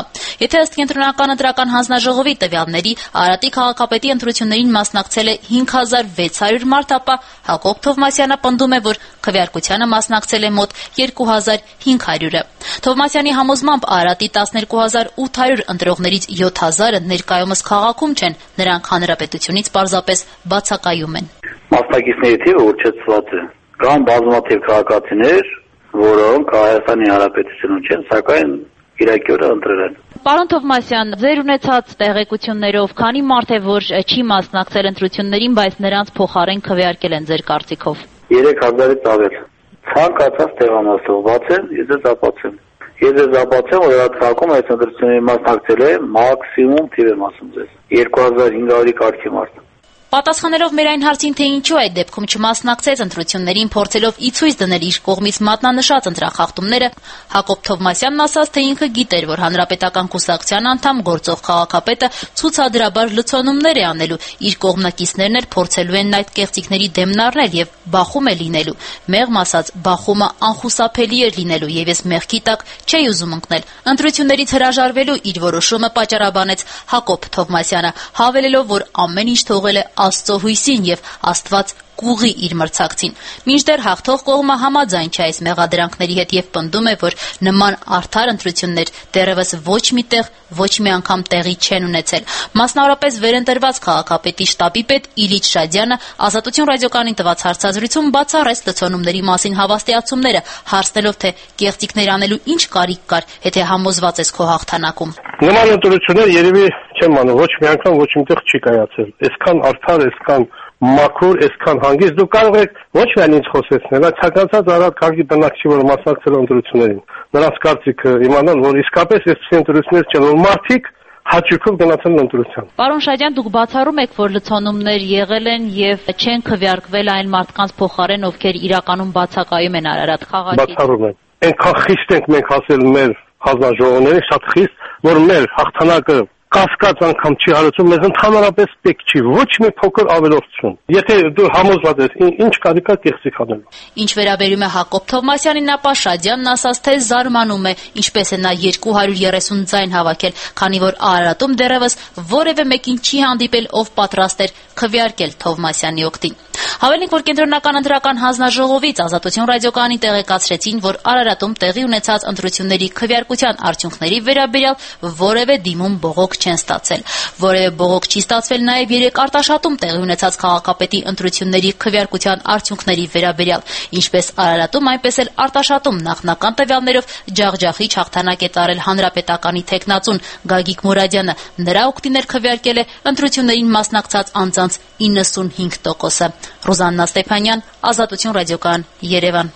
Եթե ըստ կենտրոնական ընտրական հանձնաժողովի տվյալների Արարատի քաղաքապետի ընտրություններին մասնակցել է հինգ հազար վեց հարյուր մարդ, ապա Հակոբ Թովմասյանը պնդում է, որ քվեարկությանը մասնակցել է մոտ երկու հազար հինգ հարյուրը։ Թովմասյանի համոզմամբ Արարատի տասներկու հազար ութ հարյուր ընտրողներից յոթ հազարը ներկայումս քաղաքում չեն, նրանք հանրապետությունից պարզապես բացակայում են։ Մասնակիցների թիվը ուռճեցված է։ Կան բազմաթիվ քաղաքացիներ, որոնք Հայաստանի Հանրապետությունում չեն, սակայն Իրաքի օրը ընտրել են։ Պարոն Թովմասյան, ձեր ունեցած տեղեկություններով քանի մարդ է, որ չի մասնակցել ընտրություններին, բայց նրանց փոխարեն քվեարկել են ձեր կարծիքով։ երեք հազարից ավել։ Ցանկացած տեղամասով բացեմ, ես ձեզ ապացեմ։ Ես ձեզ ապացեմ, որ այդ քաղաքում այս ընտրություններին մասնակցել է մաքսիմում թիվ եմ ասում ձեզ։ երկու հազար հինգ հարյուրի կարգի մարդ։ Պատասխանելով մեր այն հարցին, թե ինչու այդ դեպքում չմասնակցեց ընտրություններին, փորձելով ի ցույց դնել իր կողմից մատնանշած ընտրախախտումները, Հակոբ Թովմասյանն ասաց, թե ինքը գիտեր, որ հանրապետական կուսակցության անդամ գործող քաղաքապետը ցուցադրաբար լցոնումներ է անելու, իր կողմնակիցներն էլ փորձելու են այդ կեղծիքների դեմն առնել եւ բախում է լինելու։ Մեղմ ասած, բախումը անխուսափելի էր լինելու եւ ես մեղքի տակ չէի ուզում ընկնել։ Ընտրություններից հրաժարվելու իր որոշումը պատճառաբանեց Հակոբ Թովմասյանը, հավելելով, որ ամեն ինչ թողել է Աստծո հույսին եւ Աստված կուղի իր մրցակցին։ Մինչդեռ հաղթող կողմը համաձայն չէ այս մեղադրանքների հետ եւ պնդում է, որ նման արդար ընտրություններ դեռևս ոչ մի տեղ, ոչ մի անգամ տեղի չեն ունեցել։ Մասնավորապես վերընտրված քաղաքապետի շտաբի պետ Իլիչ Շադյանը Ազատություն ռադիոկայանին տված հարցազրույցում բացառեց լցոնումների մասին հավաստիացումները, հարցնելով, թե կեղծիքներ անելու ինչ կարիք կար, եթե համոզված ես քո հաղթանակում։ Նման ընտրություններ երևի չեմ անում, ոչ մի անգամ ոչ միտեղ չի կայացել։ Այսքան արդար, այսքան մաքուր, այսքան հանգիստ դուք կարող եք ոչ միայն ինձ խոսեցնել, այլ ցանկացած Արարատ քաղաքի բնակչի, որ մասնակցել է ընտրություններին, նրանց կարծիքը իմանալ, որ իսկապես այսպես ընտրություններ չեն, որ մարդիկ հաճույքով գնացել են ընտրության։ Պարոն Շադյան, դուք բացառում եք, որ լցոնումներ եղել են եւ չեն քվեարկվել այն մարդկանց փոխարեն, ովքեր իրականում բացակայում են Արարատ քաղաքից։ Բացառում եմ։ Այնքան խիստ ենք մենք ասել մեր հանձնաժողովներին, շատ խիստ, որ մեր հաղթանակը կասկած անգամ չի հարուցում, մեզ ընդհանրապես պետք չի ոչ մի փոքր ավելորդություն։ Եթե դու համոզված ես, ինչ կարիք կա կեղծիք անելու։ Ինչ վերաբերում է Հակոբ Թովմասյանին, ապա Շադյանն ասաց, թե զարմանում է, ինչպես է նա երկու հարյուր երեսուն ձայն հավաքել, քանի որ Արարատում դեռևս որևէ մեկին չի հանդիպել, ով պատրաստ էր քվեարկել Թովմասյանի օգտին։ Հավելենք, որ կենտրոնական ընտրական հանձնաժողովից Ազատություն ռադիոկայանին տեղեկացրեցին, որ Արարատում տեղի ունեցած ընտրությունների քվեարկության արդյունքների վերաբերյալ որևէ դիմում բողոք չեն ստացել։ Որևէ բողոք չի ստացվել նաև երեք Արտաշատում տեղի ունեցած քաղաքապետի ընտրությունների քվեարկության արդյունքների վերաբերյալ, ինչպես Արարատում, այնպես էլ Արտաշատում նախնական տվյալներով ջախջախիչ հաղթանակ է տարել հանրապետականի թեկնածուն Գագիկ Մուրադյանը։ Նրա օգտին էր քվեարկել է ընտրություններին մասնակցած անձանց իննսունհինգ տոկոսը։ Ռուզաննա Ստեփանյան, Ազատություն ռադիոկայան, Երևան։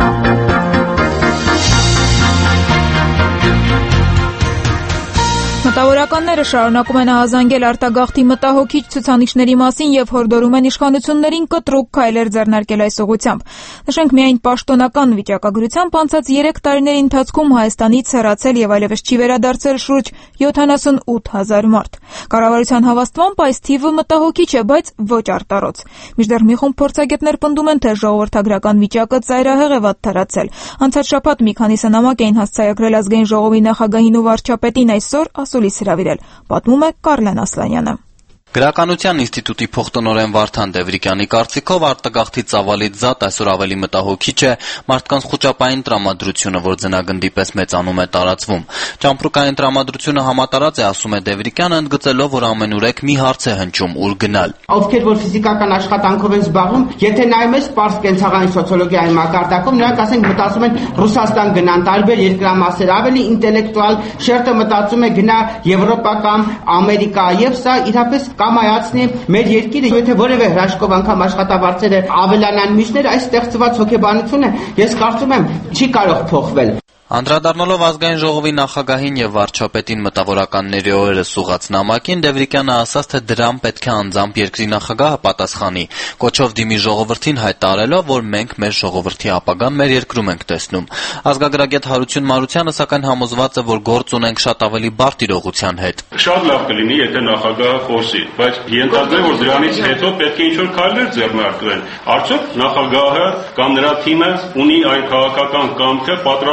Մտավորականները շարունակում են ահազանգել արտագաղթի մտահոգիչ ցուցանիշների մասին եւ հորդորում են իշխանություններին կտրուկ քայլեր ձեռնարկել այս ուղղությամբ։ Նշենք, միայն պաշտոնական վիճակագրությամբ անցած երեք տարիների ընթացքում Հայաստանից հեռացել եւ այլևս չի վերադարձել շուրջ յոթանասունութ հազար մարդ։ Կառավարության հավաստմամբ այս թիվը մտահոգիչ է, բայց ոչ արտարոց։ Մինչդեռ մի խումբ փորձագետներ պնդում են, թե ժողովրդագրական վիճակը ծայրահեղ է վատթարացել։ Անցած շաբաթ մի քանիսը նամակ էին հասցեագրել ազգային ժողովի նախագահին ու վարչապետին, այսօր ասուլիս հրավիրել, պատմում է Կարլեն Ասլանյանը։ Գրականության ինստիտուտի փոխտնօրեն Վարդան Դևրիկյանի կարծիքով արտագաղթի ծավալից զատ այսօր ավելի մտահոգիչ է մարդկանց խոճապային տրամադրությունը, որ ձնագնդի պես մեծանում է տարածվում։ Ճամպրուկային տրամադրությունը համատարած է, ասում է Դևրիկյանը, ընդգծելով, որ ամենուրեք մի հարց է հնչում՝ ուր գնալ։ Ովքեր որ ֆիզիկական աշխատանքով են զբաղվում, եթե նայում ես պարզ կենցաղային սոցիոլոգիայի մակարդակով, նրանք ասենք մտածում են Ռուսաստան գնան, տարբեր երկրամասեր, ավելի ինտելեկտուալ շերտը մտածում է գնա Եվրոպա կամ Ամերիկա, եւ սա իրապես կամայացնի մեր երկիրը, եթե որևէ հրաշքով անգամ աշխատավարձերը ավելանան միշներ, այս ստեղծված հոգեբանությունը ես կարծում եմ չի կարող փոխվել։ Անդրադառնալով ազգային ժողովի նախագահին եւ վարչապետին մտավորականների օրերս ուղղած նամակին, Դևրիկյանը ասաց, թե դրան պետք է անձամբ երկրի նախագահը պատասխանի, կոչով դիմի ժողովրդին հայտարարելով, որ մենք մեր ժողովրդի ապագան մեր երկրում ենք տեսնում։ Ազգագրագետ Հարություն Մարությանը սակայն համոզված է, որ գործ ունենք շատ ավելի բարդ իրողության հետ։ Շատ լավ կլինի, եթե նախագահը խոսի, բայց ենթադրեմ, որ դրանից հետո պետք է ինչ-որ քայլեր ձեռնարկվեն։ Արդյոք նախագահը կամ նրա թիմը ունի այն քաղաքական կամքը, պատրաստ է այն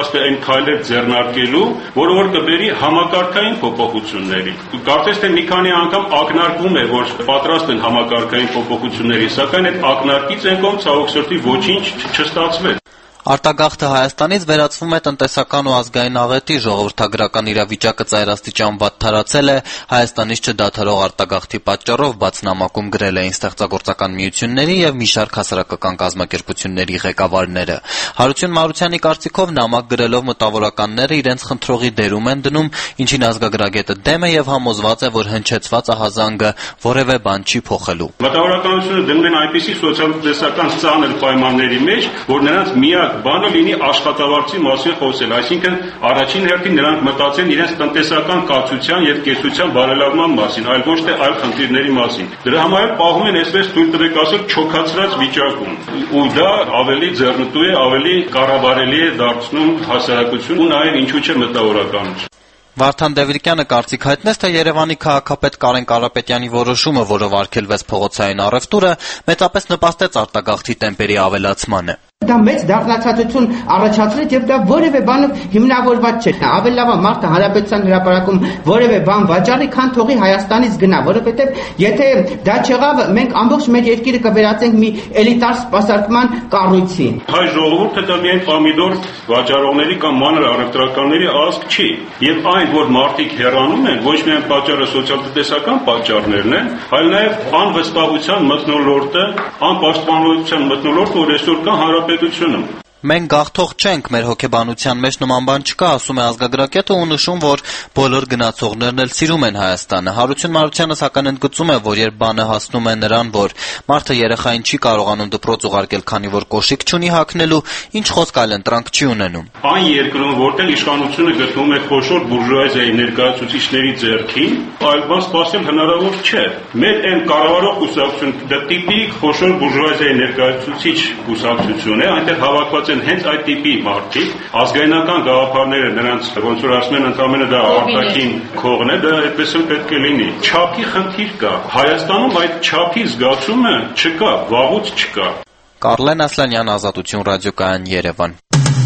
քայլեր ձեռնարկելու, որը որ կբերի համակարգային փոփոխությունների։ Կարծես թե մի քանի անգամ ակնարկվում է, որ պատրաստ են համակարգային փոփոխությունների, սակայն այդ ակնարկից են կողմ ցավոք սրտի ոչինչ չստացվեց։ Արտագաղթը Հայաստանից վերածվում է տնտեսական ու ազգային աղետի, ժողովրդագրական իրավիճակը ծայրաստիճան վատթարացել է, Հայաստանից չդադարող արտագաղթի պատճառով բաց նամակում գրել էին ստեղծագործական միությունների եւ մի շարք հասարակական կազմակերպությունների ղեկավարները։ Հարություն Մարությանի կարծիքով նամակ գրելով մտավորականները իրենց խնդրողի դերում են դնում, ինչին ազգագրագետը դեմ է եւ համոզված է, որ հնչեցված ահազանգը որևէ բան չի փոխելու։ Մտավորականությունը դնում են այնպիսի սոցիալ-տնտեսական ծանր պայմանների մեջ, որ նրանց միակ բանը լինի աշխատավարձի մասին խոսել, այսինքն առաջին հերթին նրանք մտածեն իրենց տնտեսական կացության եւ կեցության բարելավման մասին, այլ ոչ թե այլ խնդիրների մասին։ Դրա համար պահում են այսպես թույլ տվեք ասել չոքացրած վիճակում, ու դա ավելի ձեռնտու է, ավելի կառավարելի է դարձնում հասարակություն ու նաեւ ինչու՞ չէ մտավորականություն։ Վարդան Դևրիկյանը կարծիք հայտնեց, թե Երևանի քաղաքապետ Կարեն Կարապետյանի որոշումը, որով արգելվեց փողոցային առևտուրը, մեծապես նպաստեց արտագաղթի տեմպերի ավելացմանը։ Դա մեծ դառնացածություն առաջացրեց եւ դա որևէ բանով հիմնավորված չէ։ Ավելի լավ է մարդը հանրապետության հրապարակում որևէ բան վաճառի, քան թողի Հայաստանից գնա, որովհետեւ եթե դա չեղավ, մենք ամբողջ մեր երկիրը կվերածենք մի էլիտար սպասարկման կառույցի։ Հայ ժողովուրդը դա միայն պամիդոր վաճառողների կամ մանր առևտրականների ազգ չի, եւ այն, որ մարդիկ հեռանում են, ոչ միայն պատճառը սոցիալ-տնտեսական պատճառներն են, այլ նաեւ անվստահության մթնոլորտը, անպաշտպանության մթնոլորտը, որ այսօր կա հանրապետությունում։ Մենք գաղթող չենք, մեր հոգեբանության մեջ նման բան չկա, ասում է ազգագրագետը ու նշում, որ բոլոր գնացողներն էլ սիրում են Հայաստանը։ Հարություն Մարությանը սակայն ընդգծում է, որ երբ բանը հասնում է նրան, որ մարդը երեխային չի կարողանում դպրոց ուղարկել, քանի որ կոշիկ չունի հագնելու, ինչ խոսք այլ ընտրանք չի ունենում։ Այն երկրում, որտեղ իշխանությունը գտնվում է խոշոր բուրժուազիայի ներկայացուցիչների ձեռքին, այլ բան սպասել հնարավոր չէ։ Մեր այն կառավարող կուսակցություն դա տիպիկ խոշոր բուրժուազիայի ներկայացուցիչ կուսակցություն է, այնտեղ հավաքված են հենց այդ տիպի մարդիկ, ազգայնական գաղափարները նրանց ոնց որ ասում են ընդամենը դա արտաքին քողն է, դա այդպես էլ պետք է լինի։ Չափի խնդիր կա։ Հայաստանում այդ չափի զգացումը չկա, վաղուց չկա։ Կարլեն Ասլանյան, Ազատություն ռադիոկայան, Երևան։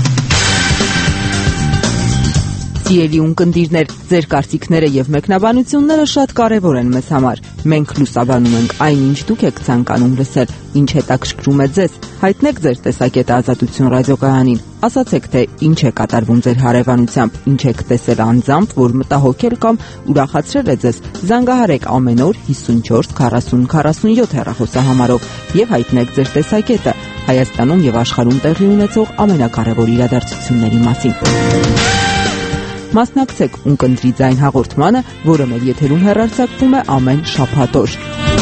Սիրելի ունկնդիրներ, ձեր կարծիքները եւ մեկնաբանությունները շատ կարեւոր են մեզ համար։ Մենք լուսաբանում ենք այն, ինչ դուք եք ցանկանում լսել, ինչ հետաքրքրում է ձեզ։ Հայտնեք ձեր տեսակետը Ազատություն ռադիոկայանին։ Ասացեք, թե ինչ է կատարվում ձեր հարևանությամբ, ինչ եք տեսել անձամբ, որ մտահոգել կամ ուրախացրել է ձեզ։ Զանգահարեք ամեն օր հիսունչորս քառասուն քառասունյոթ հեռախոսահամարով եւ հայտնեք ձեր տեսակետը Հայաստանում եւ աշխարհում տեղի ունեցող ամենակարևոր իրադարձությունների մասին։ Մասնակցեք ունկնդրի ձայն հաղորդմանը, որը մեր եթերում հեռարձակվում է ամեն շաբաթ օր։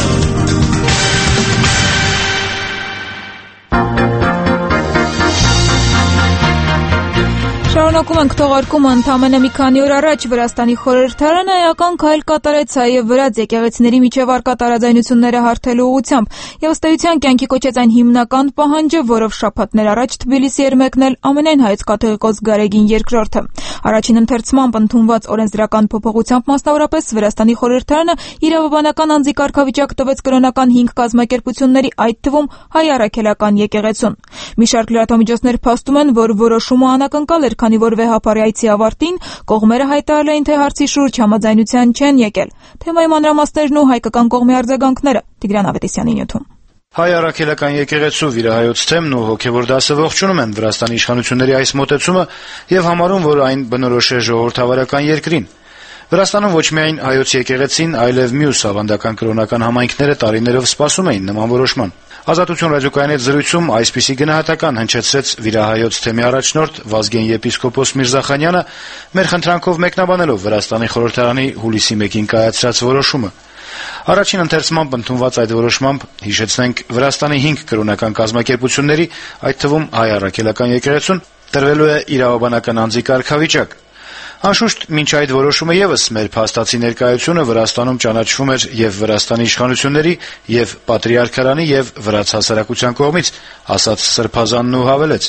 Շարունակում ենք թողարկումը ընդամենը մի քանի օր առաջ Վրաստանի խորհրդարանը էական քայլ կատարեց հայ եւ վրաց եկեղեցիների միջև առկա տարաձայնությունները հարթելու ուղղությամբ եւ ըստ էության կյանքի կոչեց այն հիմնական պահանջը, որով շաբաթներ առաջ Թբիլիսի էր մեկնել ամենայն հայոց կաթողիկոս Գարեգին երկրորդը։ Առաջին ընթերցմամբ ընդունված օրենսդրական փոփոխությամբ մասնավորապես Վրաստանի խորհրդարանը իրավաբանական անձի կարգավիճակ տվեց կրոնական հինգ կազմակերպությունների, այդ թվում հայ առաքելական եկեղեցուն։ Մի շարք լրատվամիջոցներ փաստում են, որ որոշումը անակնկալ էր, քանի որ վեհապարի այցի ավարտին կողմերը հայտարարել էին, թե հարցի շուրջ համաձայնության չեն եկել։ Թեմայի մանրամասներն ու հայկական կողմի արձագանքները Տիգրան Ավետիսյանի նյութում։ Հայ առաքելական եկեղեցու վիրահայոց թեմն ու հոգևոր դասը ողջունում են Վրաստանի իշխանությունների այս մոտեցումը եւ համարում, որ այն բնորոշ է ժողովրդավարական երկրին։ Վրաստանում ոչ միայն հայոց եկեղեցին, այլև մյուս ավանդական կրոնական համայնքները տարիներով սպասում էին նման որոշման։ Ազատություն ռադիոկայանի հետ զրույցում այսպիսի գնահատական հնչեցրեց վիրահայոց թեմի առաջնորդ Վազգեն եպիսկոպոս Միրզախանյանը, մեր խնդրանքով մեկնաբանելով Վրաստանի խորհրդարանի հուլիսի մեկին կայացրած որոշումը։ Առաջին ընթերցմամբ ընդունված այդ որոշմամբ, հիշեցնենք, Վրաստանի հինգ կրոնական կազմակերպությունների, այդ թվում հայ առաքելական եկեղեցուն, տրվելու է իրավաբանական անձի կարգավիճակ։ Անշուշտ, մինչ այդ որոշումը եւս մեր փաստացի ներկայությունը Վրաստանում ճանաչվում էր եւ Վրաստանի իշխանությունների, եւ Պատրիարքարանի, եւ վրաց հասարակության կողմից, ասաց Սրբազանն ու հավելեց. Բայց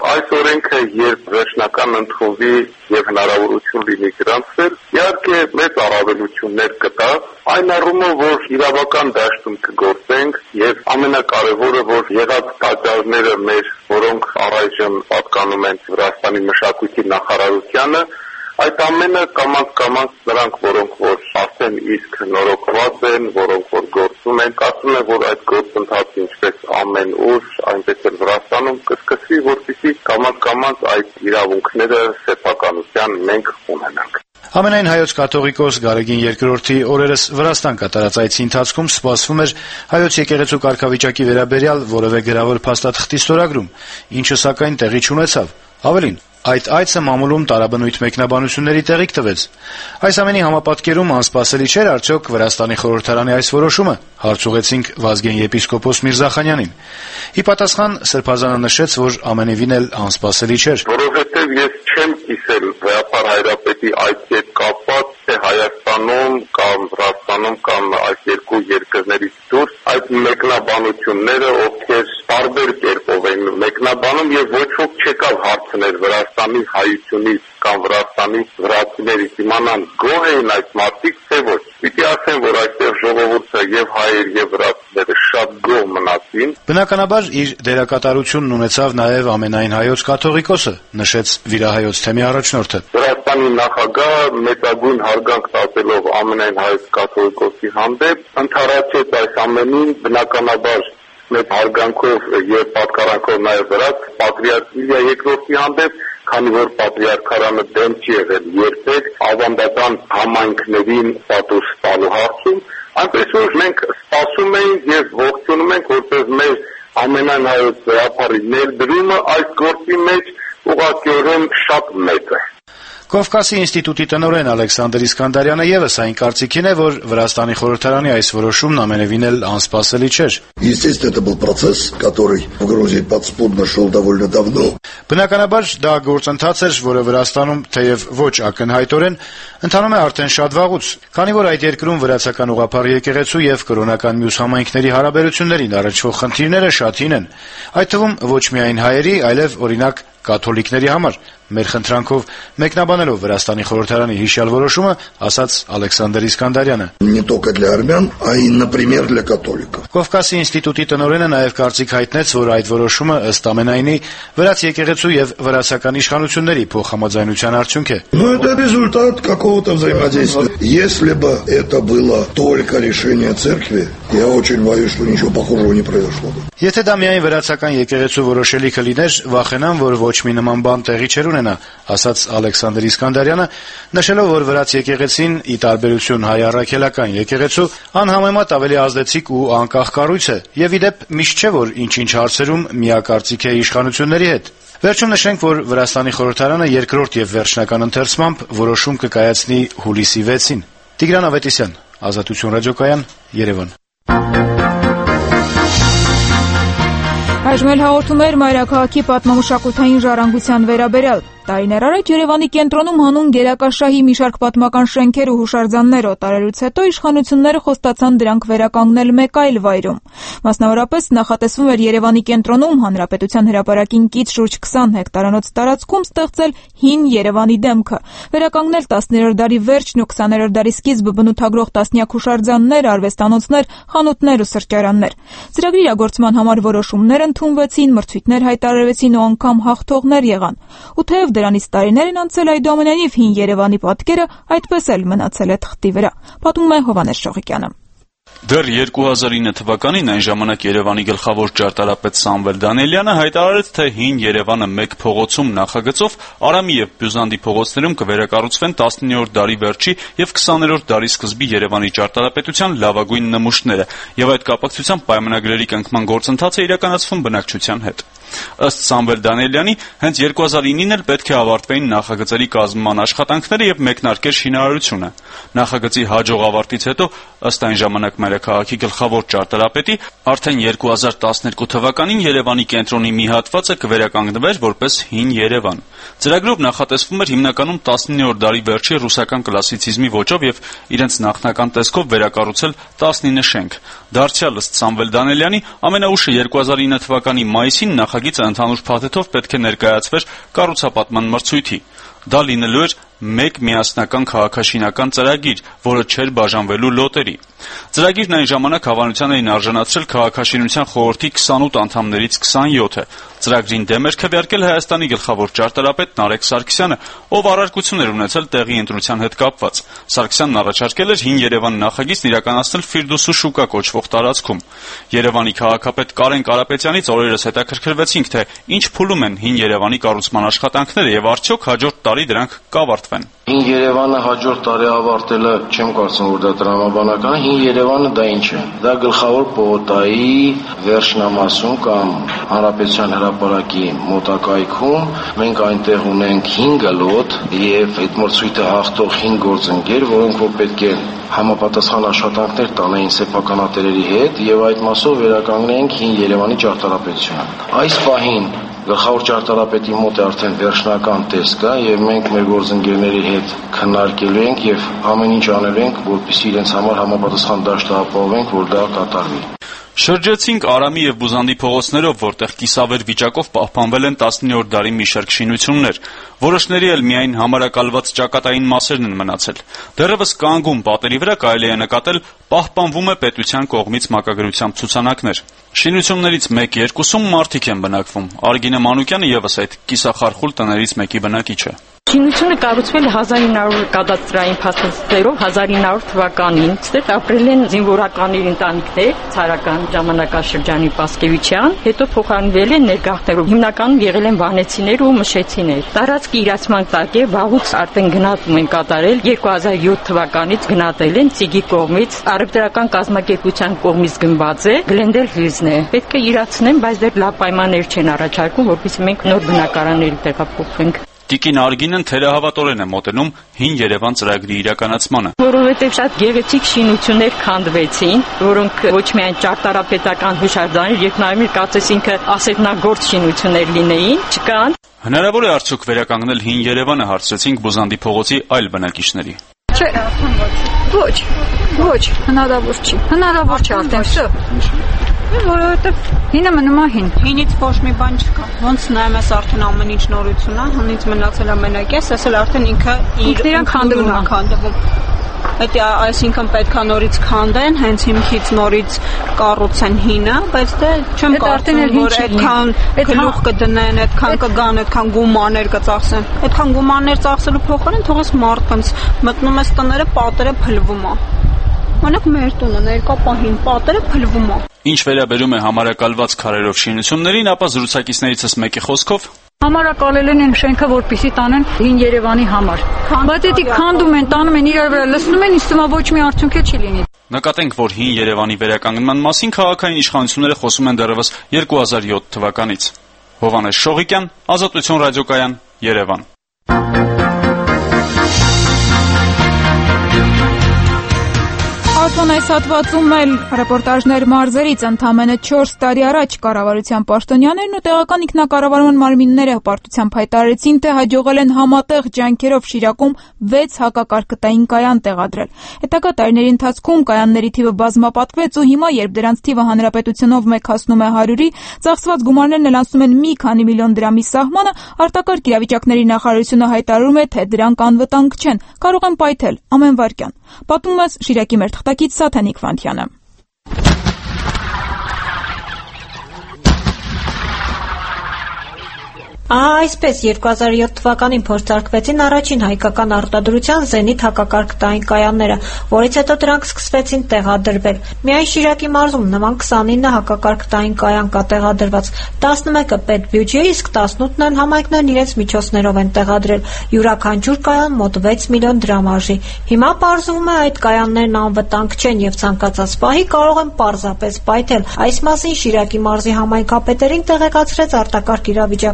այս օրենքը երբ վերջնական ընդունվի եւ հնարավորություն լինի գրանցվել, իհարկե մեծ առավելություններ կտա, այն առումով, որ իրավական դաշտում կգործենք եւ ամենակարևորը, որ եղած պատճառները մեր, որոնք առայժմ պատկանում են Վրաստանի մշակույթի նախարարությանը, այդ ամենը կամաց-կամաց նրանք, որոնք որ ասեն իսկ նորոգված են, որոնք որ գործում են, կարծում եմ, որ այդ գործընթացը ինչպես ամեն օր, այնպես էլ Վրաստանում կսկսվի, որպեսզի կամաց-կամաց այդ իրավունքները սեփականության մենք ունենանք։ Ամենայն հայոց կաթողիկոս Գարեգին երկրորդի օրերս Վրաստան կատարած այցի ընթացքում սպասվում էր հայոց եկեղեցու կարգավիճակի վերաբերյալ որևէ գրավոր փաստաթղթի ստորագրում, ինչը սակայն տեղի չունեցավ։ Ավելին, այդ այցը մամուլում տարաբնույթ մեկնաբանությունների տեղիք տվեց։ Այս ամենի համապատկերում անսպասելի չէր արդյոք Վրաստանի խորհրդարանի այս որոշումը, հարց ուղեցինք Վազգեն եպիսկոպոս Միրզախանյանին։ Ի պատասխան Սրբազանը նշեց, որ ամենևին էլ անսպասելի չէր։ Որովհետև ես չեմ կիսել վեապար հայրապետի այդ հետ կապված, թե Հայաստանում կամ Վրաստանում կամ այս երկու երկրներից դուրս այդ մեկնաբանությունները, ովքեր տարբեր կերպով են մեկնաբանում եւ ոչ ոք չեկավ հարցներ Վրաստանի հայությունից կամ Վրաստանի վրացիներից իմանան գոհ էին այդ մարդիկ, թե ոչ։ Պիտի ասեմ, որ այստեղ ժողովուրդը եւ հայեր եւ վրացիները շատ գոհ մնացին։ Բնականաբար իր դերակատարությունն ունեցավ նաեւ ամենայն հայոց կաթողիկոսը, նշեց վիրահայոց թեմի առաջնորդը։ Վրաստանի նախագահ մեծագույն հարգանք տածելով ամենայն հայոց կաթողիկոսի հանդեպ ընդառաջեց այս ամենին, բնականաբար մեծ հարգանքով եւ պատկառանքով նաեւ վրաց պատրիարք Իլիա երկրորդի հանդեպ, քանի որ պատրիարքարանը դեմ չի եղել երբեք ավանդական համայնքներին ստատուս տալու հարցում, այնպես որ մենք սպասում ենք եւ ողջունում ենք, որպես մեր ամենայն հայոց վեապարի ներդրումը այս գործի մեջ ուղղակիորեն շատ մեծ է։ Կովկասի ինստիտուտի տնօրեն Ալեքսանդր Իսկանդարյանը եւս այն կարծիքին է, որ Վրաստանի խորհրդարանի այս որոշումն ամենևին էլ անսպասելի չէր։ Естественно, это был процесс, который в Грузии подспудно шел довольно давно. Բնականաբար դա գործընթաց էր, որը Վրաստանում թեև ոչ ակնհայտորեն ընթանում է արդեն շատ վաղուց, քանի որ այդ երկրում վրացական ուղղափառ եկեղեցու եւ կրոնական մյուս համայնքների հարաբերություններին առնչվող խնդիրները շատ հին են, այդ թվում ոչ միայն հայերի, այլև օրինակ կաթոլիկների համար։ Մեր խնդրանքով մեկնաբանելով Վրաստանի խորհրդարանի հիշյալ որոշումը, ասաց Ալեքսանդր Իսկանդարյանը. Не только для армян, а и, например, для католиков. Կովկասի ինստիտուտի տնօրենը նաև կարծիք հայտնեց, որ այդ որոշումը ըստ ամենայնի վրաց եկեղեցու եւ վրացական իշխանությունների փոխհամաձայնության արդյունք է։ Ну, это результат какого-то взаимодействия. Если бы это было только решение церкви, я очень боюсь, что ничего похожего не произошло бы. Եթե դա միայն վրացական եկեղեցու որոշելիքը լիներ, վախենամ, որ ոչ մի նման բան տեղի չէր ունենա, ասաց Ալեքսանդր Իսկանդարյանը, նշելով, որ վրաց եկեղեցին ի տարբերություն հայ առաքելական եկեղեցու անհամեմատ ավելի ազդեցիկ ու անկախ կառույց է, եւ ի դեպ միշտ չէ, որ ինչ-ինչ հարցերում միակարծիք է իշխանությունների հետ։ Վերջում նշենք, որ Վրաստանի խորհրդարանը երկրորդ եւ վերջնական ընթերցմամբ որոշում կկայացնի հուլիսի վեցին։ Տիգրան Ավետիսյան, Ազատություն ռադիոկայան, Երևան։ Այժմ էլ հաղորդում էր մայրաքաղաքի պատմամշակութային ժառանգության վերաբերյալ։ Տարիներ առաջ Երևանի կենտրոնում հանուն գերակաշահի մի շարք պատմական շենքեր ու հուշարձաններ օտարելուց հետո իշխանությունները խոստացան դրանք վերականգնել մեկ այլ վայրում։ Մասնավորապես նախատեսվում էր Երևանի կենտրոնում Հանրապետության հրապարակին կից շուրջ քսան հեկտարանոց տարածքում ստեղծել հին Երևանի դեմքը, վերականգնել տասներորդ դարի վերջն ու քսաներորդ դարի սկիզբը բնութագրող տասնյակ հուշարձաններ, արվեստանոցներ, խանութներ ու սրճարաններ։ Ծրագրի իրագործման համար որոշումներ ընդունվեցին, մրցույթներ հայտարարվեցին ու անգամ հաղթողներ եղան։ Ու թեև դրանից տարիներ են անցել, այդուամենայնիվ հին Երևանի պատկերը այդպես էլ մնացել է թղթի վրա, պատմում է Հովհաննես Շողիկյանը։ Դեռ երկու հազար ինը թվականին այն ժամանակ Երևանի գլխավոր ճարտարապետ Սամվել Դանիելյանը հայտարարեց, թե հին Երևանը մեկ փողոցում նախագծով Արամի եւ Բյուզանդի փողոցներում կվերակառուցվեն տասնիններորդ դարի վերջի եւ քսաներորդ դարի սկզբի Երևանի ճարտարապետության լավագույն նմուշները, եւ այդ կապակցությամբ պայմանագրերի կնքման գործընթացը իրականացվում բնակչության հետ։ Ըստ Սամվել Դանիելյանի, հենց երկու հազար ինին էլ պետք է ավարտվեին նախագծերի կազմման աշխատանքները եւ մեկնարկեր շինարարությունը։ Նախագծի հաջող ավարտից հետո, ըստ այն ժամանակ մայրաքաղաքի գլխավոր ճարտարապետի, արդեն երկու հազար տասներկու թվականին Երևանի կենտրոնի մի հատվածը կվերականգնվեր որպես հին Երևան։ Ծրագրով նախատեսվում էր հիմնականում տասնիններորդ դարի վերջի ռուսական կլասիցիզմի ոճով եւ իրենց նախնական տեսքով վերակառուցել տասնինը շենք։ Դարձյալ ըստ Սամվել Դանելյանի ամենաուշը երկու հազար ինը թվականի մայիսին նախագիծը ընդհանուր փաթեթով պետք է ներկայացվեր կառուցապատման մրցույթի։ Դա լինելու էր մեկ միասնական քաղաքաշինական ծրագիր, որը չէր բաժանվելու լոտերի։ Ծրագիրն այն ժամանակ հավանության էին արժանացրել քաղաքաշինության խորհրդի քսանութ անդամներից քսանյոթը։ Ծրագրին դեմ էր քվեարկել Հայաստանի գլխավոր ճարտարապետ Նարեկ Սարգսյանը, ով առարկություն էր ունեցել տեղի ընտրության հետ կապված։ Սարգսյանն առաջարկել էր Հին Երևան նախագիծն իրականացնել Ֆիրդուսու շուկա կոչվող տարածքում։ Երևանի քաղաքապետ Կարեն Կարապետյանից օրերս հետաքրքրվեցինք, թե ինչ փուլում են Հին Երևանի կառուցման աշխատանքները եւ արդյոք հաջորդ տարի դրանք կավարտվեն։ Հին Երևանը հաջորդ տարի ավարտելը չեմ կարծում, որ դա տրամաբանական է։ Հին Երևանը դա ինչ է։ Դա գլխավոր պողոտայի վերջնամասում կամ Հանրապետության հրապարակի մոտակայքում մենք այնտեղ ունենք հինգ լոտ եւ այդ մրցույթը հաղթող հինգ գործընկեր, որոնք որ պետք է համապատասխան աշխատանքներ տանեին սեփականատերերի հետ եւ այդ մասով վերականգնեինք Հին Երևանի ճարտարապետությունը։ Այս պահին գլխավոր ճարտարապետի մոտ է արդեն վերջնական տեսքը եւ մենք մեր գործընկերների հետ քննարկելու ենք եւ ամեն ինչ անելու ենք, որպեսզի իրենց համար համապատասխան դաշտ ապահովենք, որ դա կատարվի։ Շրջեցինք Արամի եւ Բուզանդի փողոցներով, որտեղ կիսավեր վիճակով պահպանվել են տասնիններորդ դարի մի շարք շինություններ։ Որոշների էլ միայն համարակալված ճակատային մասերն են մնացել։ Դեռևս կանգուն պատերի վրա կարելի է նկատել պահպանվում է պետության կողմից մակագրությամբ ցուցանակներ։ Շինություններից մեկ-երկուսում մարդիկ են բնակվում։ Արգինե Մանուկյանը եւս այդ կիսախարխուլ տներից մեկի բնակիչ է։ Շինությունը կառուցվել է հազար ինը հարյուր կադաստրային փաստաթղթերով հազար ինը հարյուր թվականին։ Ստեղ ապրել են զինվորականների ընտանիքներ, ցարական ժամանակաշրջանի Պասկևիչյան, հետո փոխարինվել են ներգաղթներով։ Հիմնականում եղել են վանեցիներ ու մշեցիներ։ Տարածքի իրացման տակ է, վաղուց արդեն գնահատում են կատարել, երկու հազար յոթ թվականից գնահատել են Ծիգի կողմից, առևտրական կազմակերպության կողմից գնված է, Գլենդել Հիլզն է։ Պետք է իրացնեն, բայց դեռ լավ պայմաններ չեն առաջարկում, որպեսզի մենք նոր բնակարանների տեղափոխվենք։ Տիկին Արգինեն թերահավատորեն է մոտենում Հին Երևան ծրագրի իրականացմանը։ Որովհետև շատ գեղեցիկ շինություններ քանդվեցին, որոնք ոչ միայն ճարտարապետական հուշարձաններ, երբ նայում եք կարծես ինքը ասեղնագործ շինություններ լինեին, չկան։ Հնարավոր է արդյոք վերականգնել Հին Երևանը, հարցրեցինք Բուզանդի փողոցի այլ բնակիչների։ Չէ, ոչ, ոչ, հնարավոր չի։ Հնարավոր չէ արդեն վсё։ Որովհետև հինը մնում է հին։ Հինից ոչ մի բան չկա։ Ոնց նայում ես արդեն ամեն ինչ նորություն է, հնից մնացել է մենակ է, ասել արդեն ինքը իր քանդվում է, քանդվում։ Այդ այսինքն պետքա նորից քանդեն, հենց հիմքից նորից կառուցեն հինը, բայց դե չեմ կարծում, որ այդքան գլուխ կդնեն, այդքան կգան, այդքան գումաններ կծախսեն։ Այդքան գումաններ ծախսելու փոխարեն թողես մարդկանց մտնում ես տները, պատերը փլվում է։ Մենակ մեր տունը ներկա պահին պատերը փլվում է։ Ինչ վերաբերում է համարակալված քարերով շինություններին, ապա զրուցակիցներիցս մեկի խոսքով համարակալել են շենքը, որպեսզի տանեն Հին Երևանի համար։ Բայց դա քանդում են, տանում են իրար վրա, լցնում են, իսկ ոչ մի արդյունք չի լինի։ Նկատենք, որ Հին Երևանի վերականգնման մասին քաղաքային իշխանությունները խոսում են դեռևս երկու հազար յոթ թվականից։ Հովհաննես Շողիկյան, Ազատություն ռադիոկայան, Երևան։ Արդյոք այս հատվածում էլ ռեպորտաժներ մարզերից ընդամենը չորս տարի առաջ կառավարության պաշտոնյաներն ու տեղական ինքնակառավարման մարմինները հպարտությամբ հայտարարեցին, թե հաջողել են համատեղ ջանքերով Շիրակում վեց հակակարգտային կայան տեղադրել։ Հետագա տարիների ընթացքում կայանների թիվը բազմապատկվեց ու հիմա, երբ դրանց թիվը հանրապետությունով մեկ հասնում է հարյուրի, ծախսված գումարներն էլ անցնում են մի քանի միլիոն դրամի սահմանը, արտակարգ իրավիճակների նախարարությունը հայտարարում է, թե դրանք անվտանգ չեն, կարող են պայթել ամեն վայրկյան։ Պատմում է Շիրակի մեր թղթակից Սաթանիկ Վանթյանը։ Ահա այսպես երկու հազար յոթ թվականին փորձարկվեցին առաջին հայկական արտադրության զենիթ հակակարգտային կայանները, որից հետո դրանք սկսվեցին տեղադրվել։ Միայն Շիրակի մարզում նման քսանինը հակակարգտային կայան կա տեղադրված, տասնմեկը պետբյուջե, իսկ տասնութն էլ համայնքներն իրենց միջոցներով են տեղադրել։ Յուրաքանչյուր կայան մոտ վեց միլիոն դրամ արժի։ Հիմա պարզվում է այդ կայաններն անվտանգ չեն եւ ցանկացած պահի կարող են պարզապես պայթել։ Այս մասին Շիրակի մարզի համայնքապետերին տեղեկացրեց արտակարգ իրավիճակների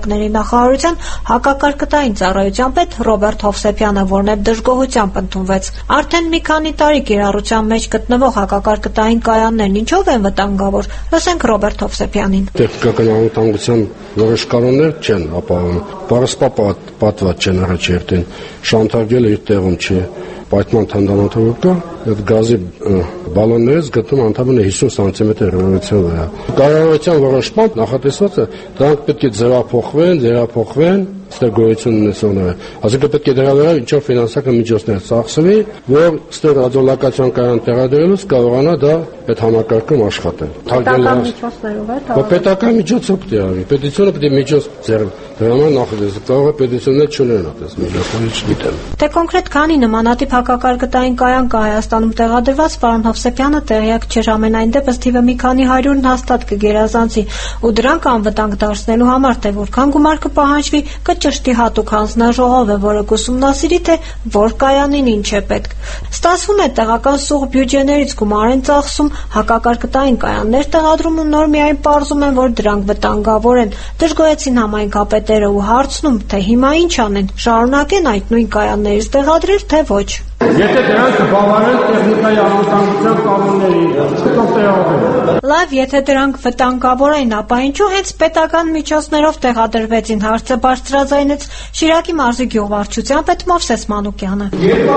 նախարարության հակակարգտային ծառայության պետ Ռոբերտ Հովսեփյանը, որն էլ դժգոհությամբ ընդունվեց։ Արդեն մի քանի տարի կիրառության մեջ գտնվող հակակարգտային կայաններն ինչով են վտանգավոր։ Լսենք Ռոբերտ Հովսեփյանին։ Տեխնիկական անվտանգության որոշ կանոններ չեն ապահովում։ Բարսպա պատված չեն առաջերտին, շանթագելը իր տեղում չի, պայթման թնդանոթով կա, այդ գազի բալոններից գտնում ընդհանրապես հիսուն սանտիմետր հեռավորության վրա։ Կառավարության որոշմամբ նախատեսված է դրանք պետք է ձևափոխվեն, ձևափոխվեն ստեղծագործություն ունեցողները։ Այսինքն պետք է դրա վրա ինչ-որ ֆինանսական միջոցներ ծախսվի, որ ստեղ ռադիոլոկացիոն կայան տեղադրելուց կարողանա դա այդ համակարգում աշխատել։ Պետական միջոցներով է դա։ Պետական միջոցով տեղի։ Պետությունը պետք է միջոց ձեռ դրա համար նախատեսել, կարող է պետություններ չունենան այդպես միջոցներ, չգիտեմ։ Թե կոնկրետ քանի նմանատիպ հակակարգտային կայան կա Հայաստանում տեղադրված, պարոն Հովսեփյանը տեղյակ չէր, ամենայն դեպս թիվը մի քանի հարյուրն հաստատ կգերազանցի, ու դրանք անվտանգ դարձնելու համար թե որքան գումար կպահանջվի, կճշտի հատուկ հանձնաժողովը, որը կուսումնասիրի, թե որ կայանին ինչ է պետք։ Ստացվում է տեղական սուղ բյուջեներից գումար են ծախսում, հակակարգտային կայաններ տեղադրում ու նոր միայն պարզում են, որ դրանք վտանգավոր են։ Դժգոհեցին համայնքապետերը ու հարցնում, թե հիմա ինչ անեն, շարունակեն այդ նույն կայաններից տեղադրել, թե ոչ։ Եթե դրանք բավարար տեխնիկայի անվտանգության կանոնների տեղադրել։ Լավ, եթե դրանք վտանգավոր են, ապա ինչու հենց պետական միջոցներով տեղադրվեցին, հարցը բարձրաձայնեց Շիրակի մարզի գյուղվարչության պետ Մովսես Մանուկյանը։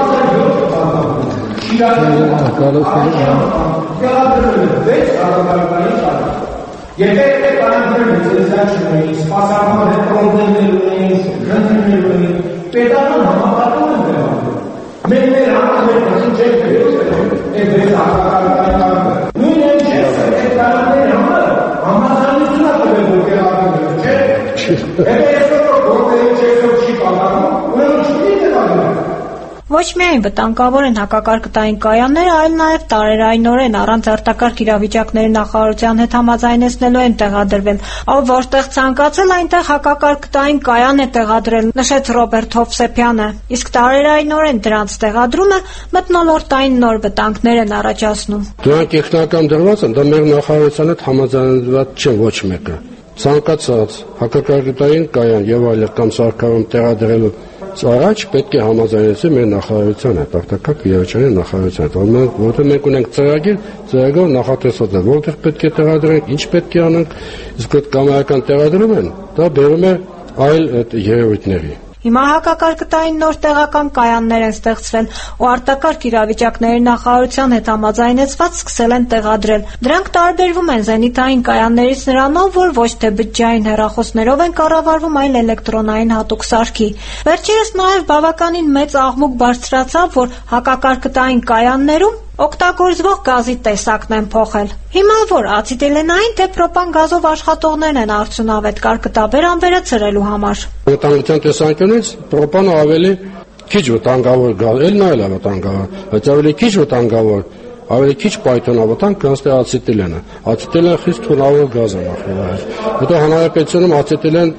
Եթե կանոնները ձեզանշում սպասարկման հետ պրոբլեմներ ունեն, խնդիրներ ունեն, պետական համակարգում են դրանք։ Մենք մեր համակարգը չենք վերցնում, այդ դեպքը հակակարգը։ Նույն է չէ, այդ կանոնների համար համաձայնություն է պետք է չէ։ Եթե այսօր որտեղ չէ, չի պատահում, ուրեմն չի դառնում։ Ոչ միայն վտանգավոր են հակակարգտային կայանները, այլ նաև տարերայնորեն առանց արտակարգ իրավիճակների նախարարության հետ համաձայնեցնելու են տեղադրվել։ Ով որտեղ ցանկացել, այնտեղ հակակարգտային կայան է տեղադրել, նշեց Ռոբերտ Հովսեփյանը։ Իսկ տարերայնորեն դրանց տեղադրումը մթնոլորտային նոր վտանգներ են առաջացնում։ Դրանք տեխնիկական դրված են, դա մեր նախարարության հետ համաձայնված չէ ոչ մեկը։ Ցանկացած հակակարգտային կայան եւ այլ կամ սարքարում տեղադրելու առաջ պետք է համաձայնեցնել մեր նախարարության հետ, արտակարգ իրավիճակների նախարարության հետ, որտեղ մենք ունենք ծրագիր, ծրագրով նախատեսված է, որտեղ պետք է տեղադրենք, ինչ պետք է անենք, իսկ այդ կամայական տեղադրում են, դա բերում է այլ այդ երևույթների։ Հիմա հակակարգտային նոր տեղական կայաններ են ստեղծվել ու արտակարգ իրավիճակների նախարարության հետ համաձայնեցված սկսել են տեղադրել։ Դրանք տարբերվում են զենիթային կայաններից նրանով, որ ոչ թե բջջային հեռախոսներով են կառավարվում, այլ էլեկտրոնային հատուկ սարքի։ Վերջերս նաև բավականին մեծ աղմուկ բարձրացավ, որ հակակարգտային կայաններում օգտագործվող գազի տեսակն են փոխել։ Հիմա որ ացետիլենային թե պրոպան գազով աշխատողներն են արդյունավետ կարկտաբեր անվերը ցրելու համար։ Վտանգության տեսանկյունից պրոպանը ավելի քիչ վտանգավոր գազ, ելն այլ է վտանգավոր, բայց ավելի քիչ վտանգավոր, ավելի քիչ պայթոնավտանգ քան ստե ացետիլենը։ Ացետիլենը խիստ թունավոր գազ է նախնիվայր։ Հետո հանրապետությունում ացետիլեն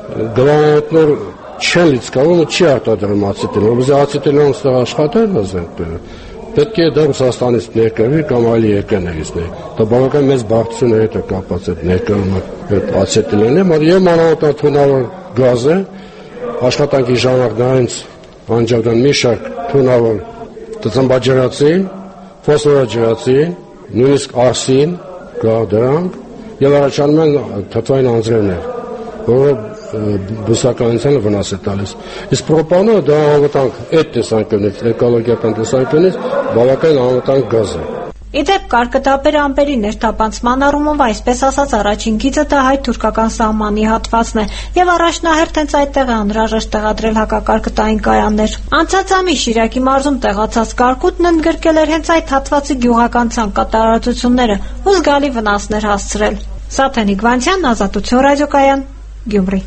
գրանատներ չեն լիցքավորում ու չի արտադրում ացետիլեն, որովհետեւ ացետիլենը ստեղ աշխատել է պետք է դա Ռուսաստանից ներկրվի կամ այլ երկրներից ներ։ Դա բավական մեծ բարդությունների հետ է կապված այդ ներկրումը այդ ացետիլենը, եւ մանավանդ թունավոր գազը աշխատանքի ժամանակ նրանց անջատան մի շարք թունավոր ծծմբաջրածին, ֆոսֆորաջրածին, նույնիսկ արսին, կա դրանք եւ առաջանում են թթվային անձրևներ, որը բուսականությանը վնաս է տալիս։ Իսկ պրոպանը դա անվտանգ այդ տեսանկյունից, էկոլոգիական տեսանկյունից բավական անվտանգ գազ է։ Իդեպ կարկտաբեր ամպերի ներթափանցման առումով, այսպես ասած, առաջին գիծը դա հայ-թուրքական սահմանի հատվածն է եւ առաջնահերթ հենց այդտեղ է անհրաժեշտ տեղադրել հակակարկտային կայաններ։ Անցած ամիս Շիրակի մարզում տեղացած կարկուտն ընդգրկել էր հենց այդ հատվածի գյուղական ցանկատարածությունները ու զգալի վնասներ հասցրել։ Սաթենիկ Վանցյան, Ազատություն ռադիոկայան, Գյումրի։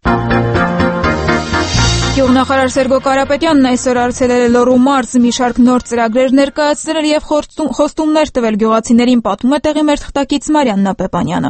Գյուղնախարար Սերգո Կարապետյանն այսօր այցելել է Լոռու մարզ, մի շարք նոր ծրագրեր ներկայացրել եւ խոստումներ տվել գյուղացիներին, պատմում է տեղի մեր թղթակից Մարիաննա Պեպանյանը։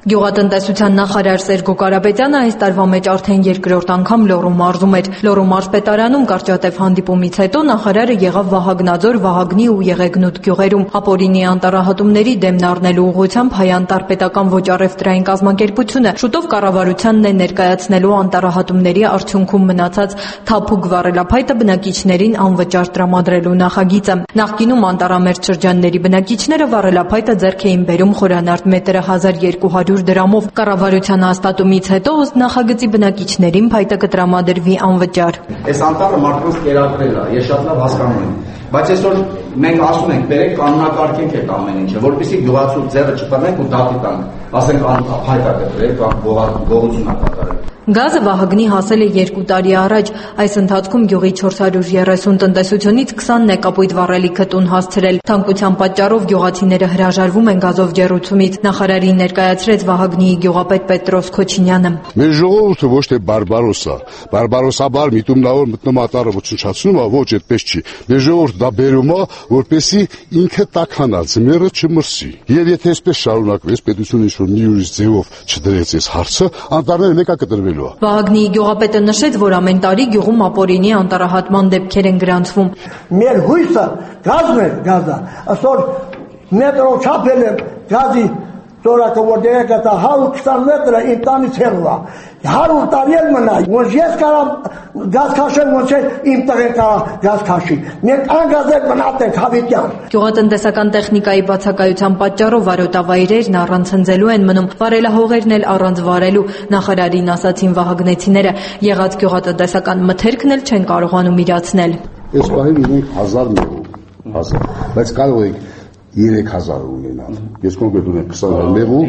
Գյուղատնտեսության նախարար Սերգո Կարապետյանը այս տարվա մեջ արդեն երկրորդ անգամ Լոռու մարզում էր։ Լոռու մարզպետարանում կարճատև հանդիպումից հետո նախարարը եղավ Վահագնաձոր, Վահագնի ու Եղեգնուտ գյուղերում։ Ապօրինի անտառահատումների դեմն առնելու ուղղությամբ Հայ-Անտառ պետական ոչ առևտրային կազմակերպությունը շուտով կառավարությանն է ներկայացնելու անտառահատումների արդյունքում մնացած թափուկ վառելափայտը բնակիչներին անվճար տրամադրելու նախագիծը։ Նախկինում անտառամերձ շրջանների բնակիչները վառելափայտը ձեռք էին բերում խորանարդ մետրը հազար երկու հարյուր դրամով։ Կառավարության հաստատումից հետո ըստ նախագծի բնակիչներին փայտը կտրամադրվի անվճար։ Այս անտառը մարդկանց կերակրել է, ես շատ լավ հասկանում եմ, բայց այսօր մենք ասում ենք, բերեք կանոնակարգենք այդ ամեն ինչը, որպեսզի գյուղացու ձեռը չբռնենք ու դատի տանք, ասենք փայտա կտրել կամ գողություն կատարել։ Գազը Վահագնի հասել է երկու տարի առաջ։ Այս ընթացքում գյուղի չորս հարյուր երեսուն տնտեսությունից քսանն է կապույտ վառելիքը տուն հասցրել։ Թանկության պատճառով գյուղացիները հրաժարվում են գազով ջեռուցումից։ Նախարարին ներկայացրեց Վահագնիի գյուղապետ Պետրոս Քոչինյանը։ Մեր ժողովուրդը ոչ թե բարբարոս է, բարբարոսաբար միտումնավոր մտնոմատարը ոչնչացնում է, ոչ այդպես չի։ Մեր ժողովուրդը դա բերում է, որպեսզի ինքը տաքանա, ձմեռը չմրսի։ Եվ եթե այսպես շարունակվի, պետությունը ինչ-որ մի ուրիշ ձևով չդրեց այս հարցը, անտառները մեկա կտրվելու։ Վահագնիի գյուղապետը նշեց, որ ամեն տարի գյուղում ապօրինի անտառահատման դեպքեր են գրանցվում։ Մեր հույսը գազն է, գազը։ Այսօր մետրով չափել է գազի ծորակը, որ դերեկը տա հարյուր քսան մետրը իմ տանից հեռու է։ հարյուր տարի էլ մնա, ոնց ես կարամ գազ քաշել, ոնց իմ տղեն կարա գազ քաշի։ Մենք անգազել մնացենք հավիտյան։ Գյուղատնտեսական տեխնիկայի բացակայության պատճառով արոտավայրերն առանց հնձելու են մնում, վառելահողերն էլ առանց վառելու։ Նախարարին ասացին վահագնեցիները, եղած գյուղատնտեսական մթերքն էլ չեն կարողանում իրացնել։ Այս պահին ունենք հազար մեղու, հազար, բայց կարող ենք երեք հազար ունենալ։ Ես կոնկրետ ունեմ քսան մեղու,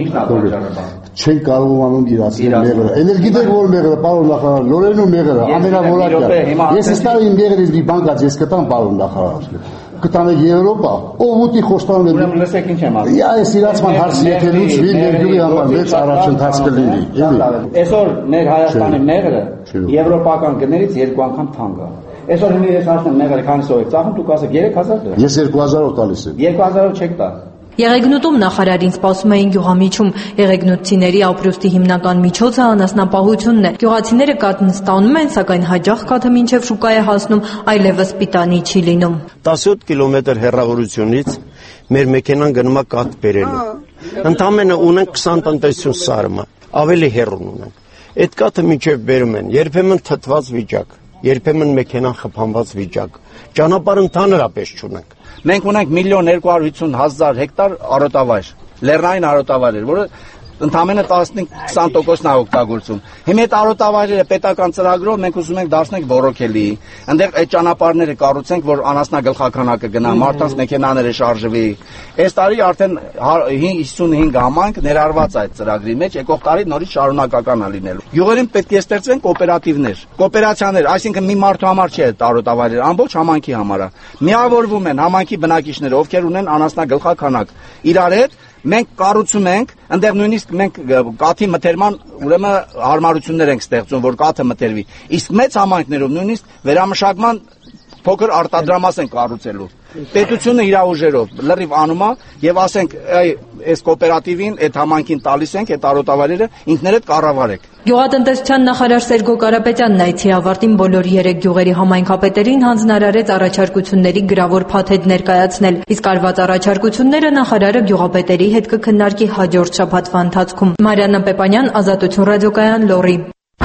չեն կարողանում իրացնել մեղրը։ Էնել գիտեք որ մեղրը, պարոն նախարար, Լորենու մեղրը, ամենավորակյա։ Ես ստար իմ մեղրից մի բան կաց, ես կտամ պարոն նախարար։ Կտանեք Եվրոպա, ով ուտի խոստանում է։ Ուրեմն լսեք ինչ եմ ասում։ Այս իրացման հարցը եթե լուծվի, մեր գյուղի համար մեծ առաջընթաց կլինի։ Այսօր մեր Հայաստանի մեղրը եվրոպական գներից երկու անգամ թանկ է։ Այսօր հիմա ես ասում եմ մեղրը քանիսով եք ծախում, դուք ասեք երեք հազար դրամ։ Ես երկու հազարով տալիս եմ։ երկու հազարով չեք տա։ Եղեգնուտում նախարարին սպասում էին գյուղամիջում։ Եղեգնուտցիների ապրուստի հիմնական միջոցը անասնապահությունն է։ Գյուղացիները կաթն ստանում են, սակայն հաճախ կաթը մինչև շուկա է հասնում, այլևս պիտանի չի լինում։ տասնյոթ կիլոմետր հեռավորությունից մեր մեքենան գնում է կաթ բերելու։ Ընդամենը ունենք քսան տնտեսություն սարմը, ավելի հեռուն ունենք։ Այդ կաթը մինչև բերում են, երբեմն թթված վիճակ, երբեմն մեքենան խփանված վիճակ։ Ճանապարհ ընդհանրապես չունենք։ Մենք ունենք միլիոն երկու հարյուր հիսուն հազար հեկտար արոտավայր, լեռնային արոտավայրեր, որը ընդամենը տասնհինգ քսան տոկոսն է օգտագործում։ Հիմա այդ արոտավայրերը պետական ծրագրով մենք ուզում ենք դարձնել ռոռոկելի։ Այնտեղ այդ ճանապարհները կառուցենք, որ անասնագլխականակը գնա, մարդկանց մեքենաները շարժվի։ Այս տարի արդեն հիսունհինգ համայնք ներառված այդ ծրագրի մեջ, եկող տարի նորից շարունակական է լինելու։ Գյուղերին պետք է ստեղծվեն կոոպերատիվներ, կոոպերացիաներ, այսինքն մի մարդու համար չէ այդ արոտավայրերը, ամբողջ համայնքի համար է։ Միավորվում են համայնքի բնակիչները, ովքեր ունեն անասնագլխականակ, իրար հետ մենք կառուցում ենք, այնտեղ նույնիսկ մենք կաթի մթերման ուրեմն հարմարություններ ենք ստեղծում, որ կաթը մթերվի։ Իսկ մեծ համայնքներում նույնիսկ վերամշակման փոքր արտադրամաս են կառուցելու։ Պետությունը իր ուժերով լրիվ անում է եւ ասենք այս կոոպերատիվին, այդ համայնքին տալիս ենք այդ արոտավայրերը, ինքներդ կառավարեք։ Գյուղատնտեսության նախարար Սերգո Կարապետյանն այցի ավարտին բոլոր երեք գյուղերի համայնքապետերին հանձնարարեց առաջարկությունների գրավոր փաթեթ ներկայացնել։ Իսկ արված առաջարկությունները նախարարը գյուղապետերի հետ կքննարկի հաջորդ շաբաթվա ընթացքում։ Մարիաննա Պեպանյան, Ազատություն ռադիոկայան, Լոռի։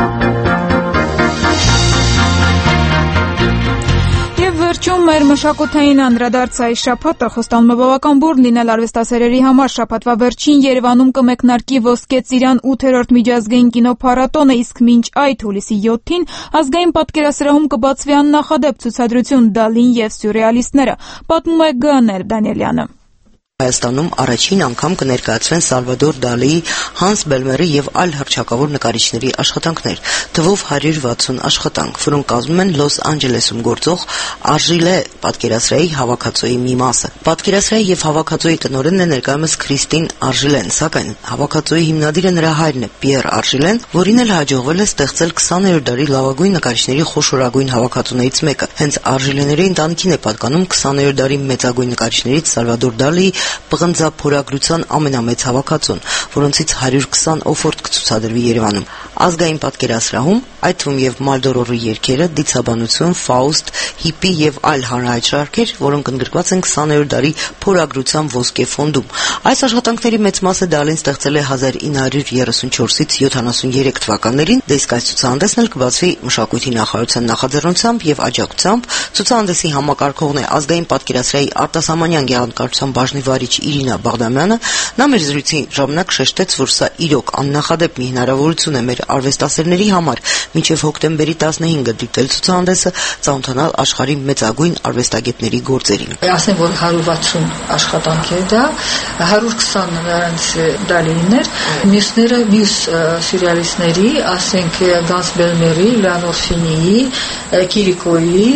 Վերջում մեր մշակութային անդրադարձ այս շաբաթը խոստանում է բավական բուռն լինել արվեստասերերի համար։ Շաբաթվա վերջին Երևանում կմեկնարկի Ոսկե ծիրան ութերորդ միջազգային կինոփառատոնը, իսկ մինչ այդ հուլիսի յոթին ազգային պատկերասրահում կբացվի աննախադեպ ցուցադրություն «Դալին եւ սյուրռեալիստները», պատմում է Գաներ Դանիելյանը։ Հայաստանում առաջին անգամ կներկայացվեն Սալվադոր Դալիի, Հանս Բելմերի եւ այլ հռչակավոր նկարիչների աշխատանքներ, թվով հարյուր վաթսուն աշխատանք, որոնք կազմում են Լոս Անջելեսում գործող Արժիլե պատկերասրահի հավաքածոյի մի մասը։ Պատկերասրահի եւ հավաքածոյի տնօրենն է ներկայումս Քրիստին Արժիլեն, սակայն հավաքածոյի հիմնադիրը նրա հայրն է Պիեր Արժիլեն, որին էլ հաջողվել է ստեղծել քսաներորդ դարի լավագույն նկարիչների խոշորագույն հավաքածուներից մեկը։ Հենց Արժիլեների ընտանիքին է պատկանում քսաներորդ դարի մեծագույն նկարիչներից Սալվադոր Դալիի պղնձափորագրության ամենամեծ հավաքածուն, որոնցից հարյուր քսան օֆորտ կցուցադրվի Երևանում։ Ազգային պատկերասրահում, այդ թվում եւ Մալդորորի երգերը, դիցաբանություն, Ֆաուստ, Հիպի եւ այլ հանրահայտ շարքեր, որոնք ընդգրկված են քսաներորդ դարի փորագրության ոսկե ֆոնդում։ Այս աշխատանքների մեծ մասը Դալին ստեղծել է հազար ինը հարյուր երեսունչորսից յոթանասուներեք թվականներին, դե իսկ այս ցուցահանդեսն էլ կբացվի Մշակույթի նախարարության նախաձեռնությամբ եւ աջակցությամբ։ Ցուցահանդեսի համակարգողն է Ազգային պատկերասրահի արտասահմանյան գեղանկարչության բաժնի վարիչ Իրինա Բաղդամյանը։ Նա մեր զրույցի ժամանակ շեշտեց, որ սա իրոք աննախադեպ մի հնարավորություն է մեր արվեստասերների համար մինչև հոկտեմբերի տասնհինգը դիտել ցուցահանդեսը, ծանոթանալ աշխարհի մեծագույն արվեստագետների գործերին։ Ասեմ, որ հարյուր վաթսուն աշխատանք է դա, հարյուր քսան նրանց Դալիներ, մյուսները մյուս սյուրռեալիստների, ասենք Գանս Բելմերի, Լեոնոր Ֆինիի, Կիրիկոյի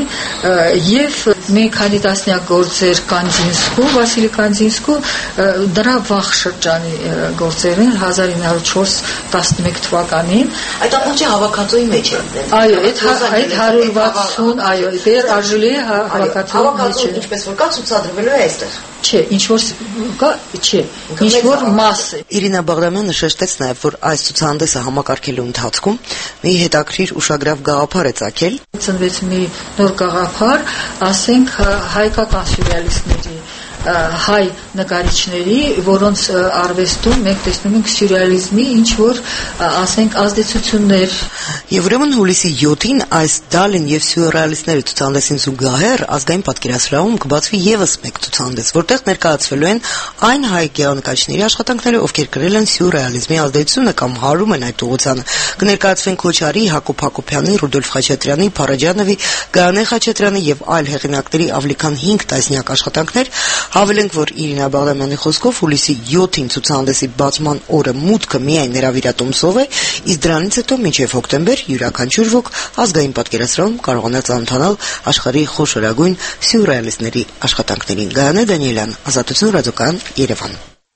եւ մի քանի տասնյակ գործեր Կանձինսկու, Վասիլի Կանձինսկու, դրա վաղ շրջանի գործեր են հազար ինը հարյուր չորս տասնմեկ թվականին։ Այդ ամբողջը հավաքածուի մեջ է։ Այո, այդ այդ հարյուր վաթսուն, այո, դեր արժելի է հավաքածուի մեջ է։ Ինչպես որ կա ցուցադրվելու է այստեղ։ Չէ, ինչ որ կա, չէ, ինչ որ մաս է։ Իրինա Բաղդամյանը շեշտեց նաև, որ այս ցուցահանդեսը համակարգելու ընթացքում մի հետաքրիր ուշագրավ գաղափար է ծագել։ Ծնվեց մի նոր գաղափար, ասենք հայկական սյուրռեալիստների հայ նկարիչների, որոնց արվեստում մենք տեսնում ենք սյուրռեալիզմի ինչ որ ասենք ազդեցություններ։ Եվ ուրեմն հուլիսի յոթին այս Դալին եւ սյուրռեալիստների ցուցահանդեսին զուգահեռ Ազգային պատկերասրահում կբացվի եւս մեկ ցուցահանդես, որտեղ ներկայացվելու են այն հայ գեղանկարիչների աշխատանքները, ովքեր կրել են սյուրռեալիզմի ազդեցությունը կամ հարում են այդ ուղղությանը։ Կներկայացվեն Քոչարի, Հակոբ Հակոբյանի, Ռուդոլֆ Խաչատրյանի, Փարաջանովի, Գայանե Խաչատրյանի եւ այլ հեղինակների ավելի քան հինգ տասնյակ աշխատանքներ։ Հավելենք, որ Իրինա Բաղդամյանի խոսքով հուլիսի յոթին ցուցահանդեսի բացման օրը մուտքը միայն նրա է, իսկ դրանից հետո մինչև հոկտեմբեր յուրաքանչյուր ոք Ազգային պատկերասրահում կարողանա ծանոթանալ աշխարհի խոշորագույն սյուրռեալիստների աշխատանքներին։ Գայանե Դանիելյան, Ազատություն ռադիոկայան, Երևան։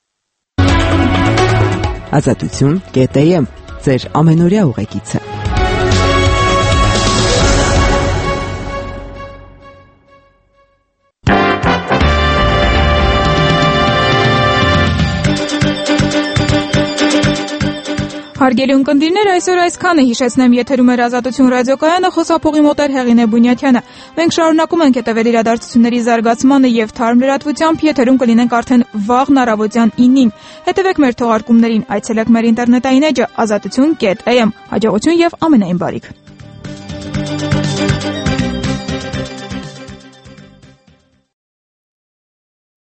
Ազատություն կետ էմ, ձեր ամենօրյա ուղեկիցը։ Հարգելի ունկնդիրներ, այսօր այսքանը, հիշեցնեմ, եթերում էր Ազատություն ռադիոկայանը, խոսափողի մոտ էր Հեղինե Բունյաթյանը։ Մենք շարունակում ենք հետևել իրադարձությունների զարգացմանը եւ թարմ լրատվությամբ, եթերում կլինենք արդեն վաղն առավոտյան ինին։ Հետևեք մեր թողարկումներին, այցելեք մեր ինտերնետային էջը ազատություն կետ էմ։ Հաջողություն եւ ամենայն բարիք։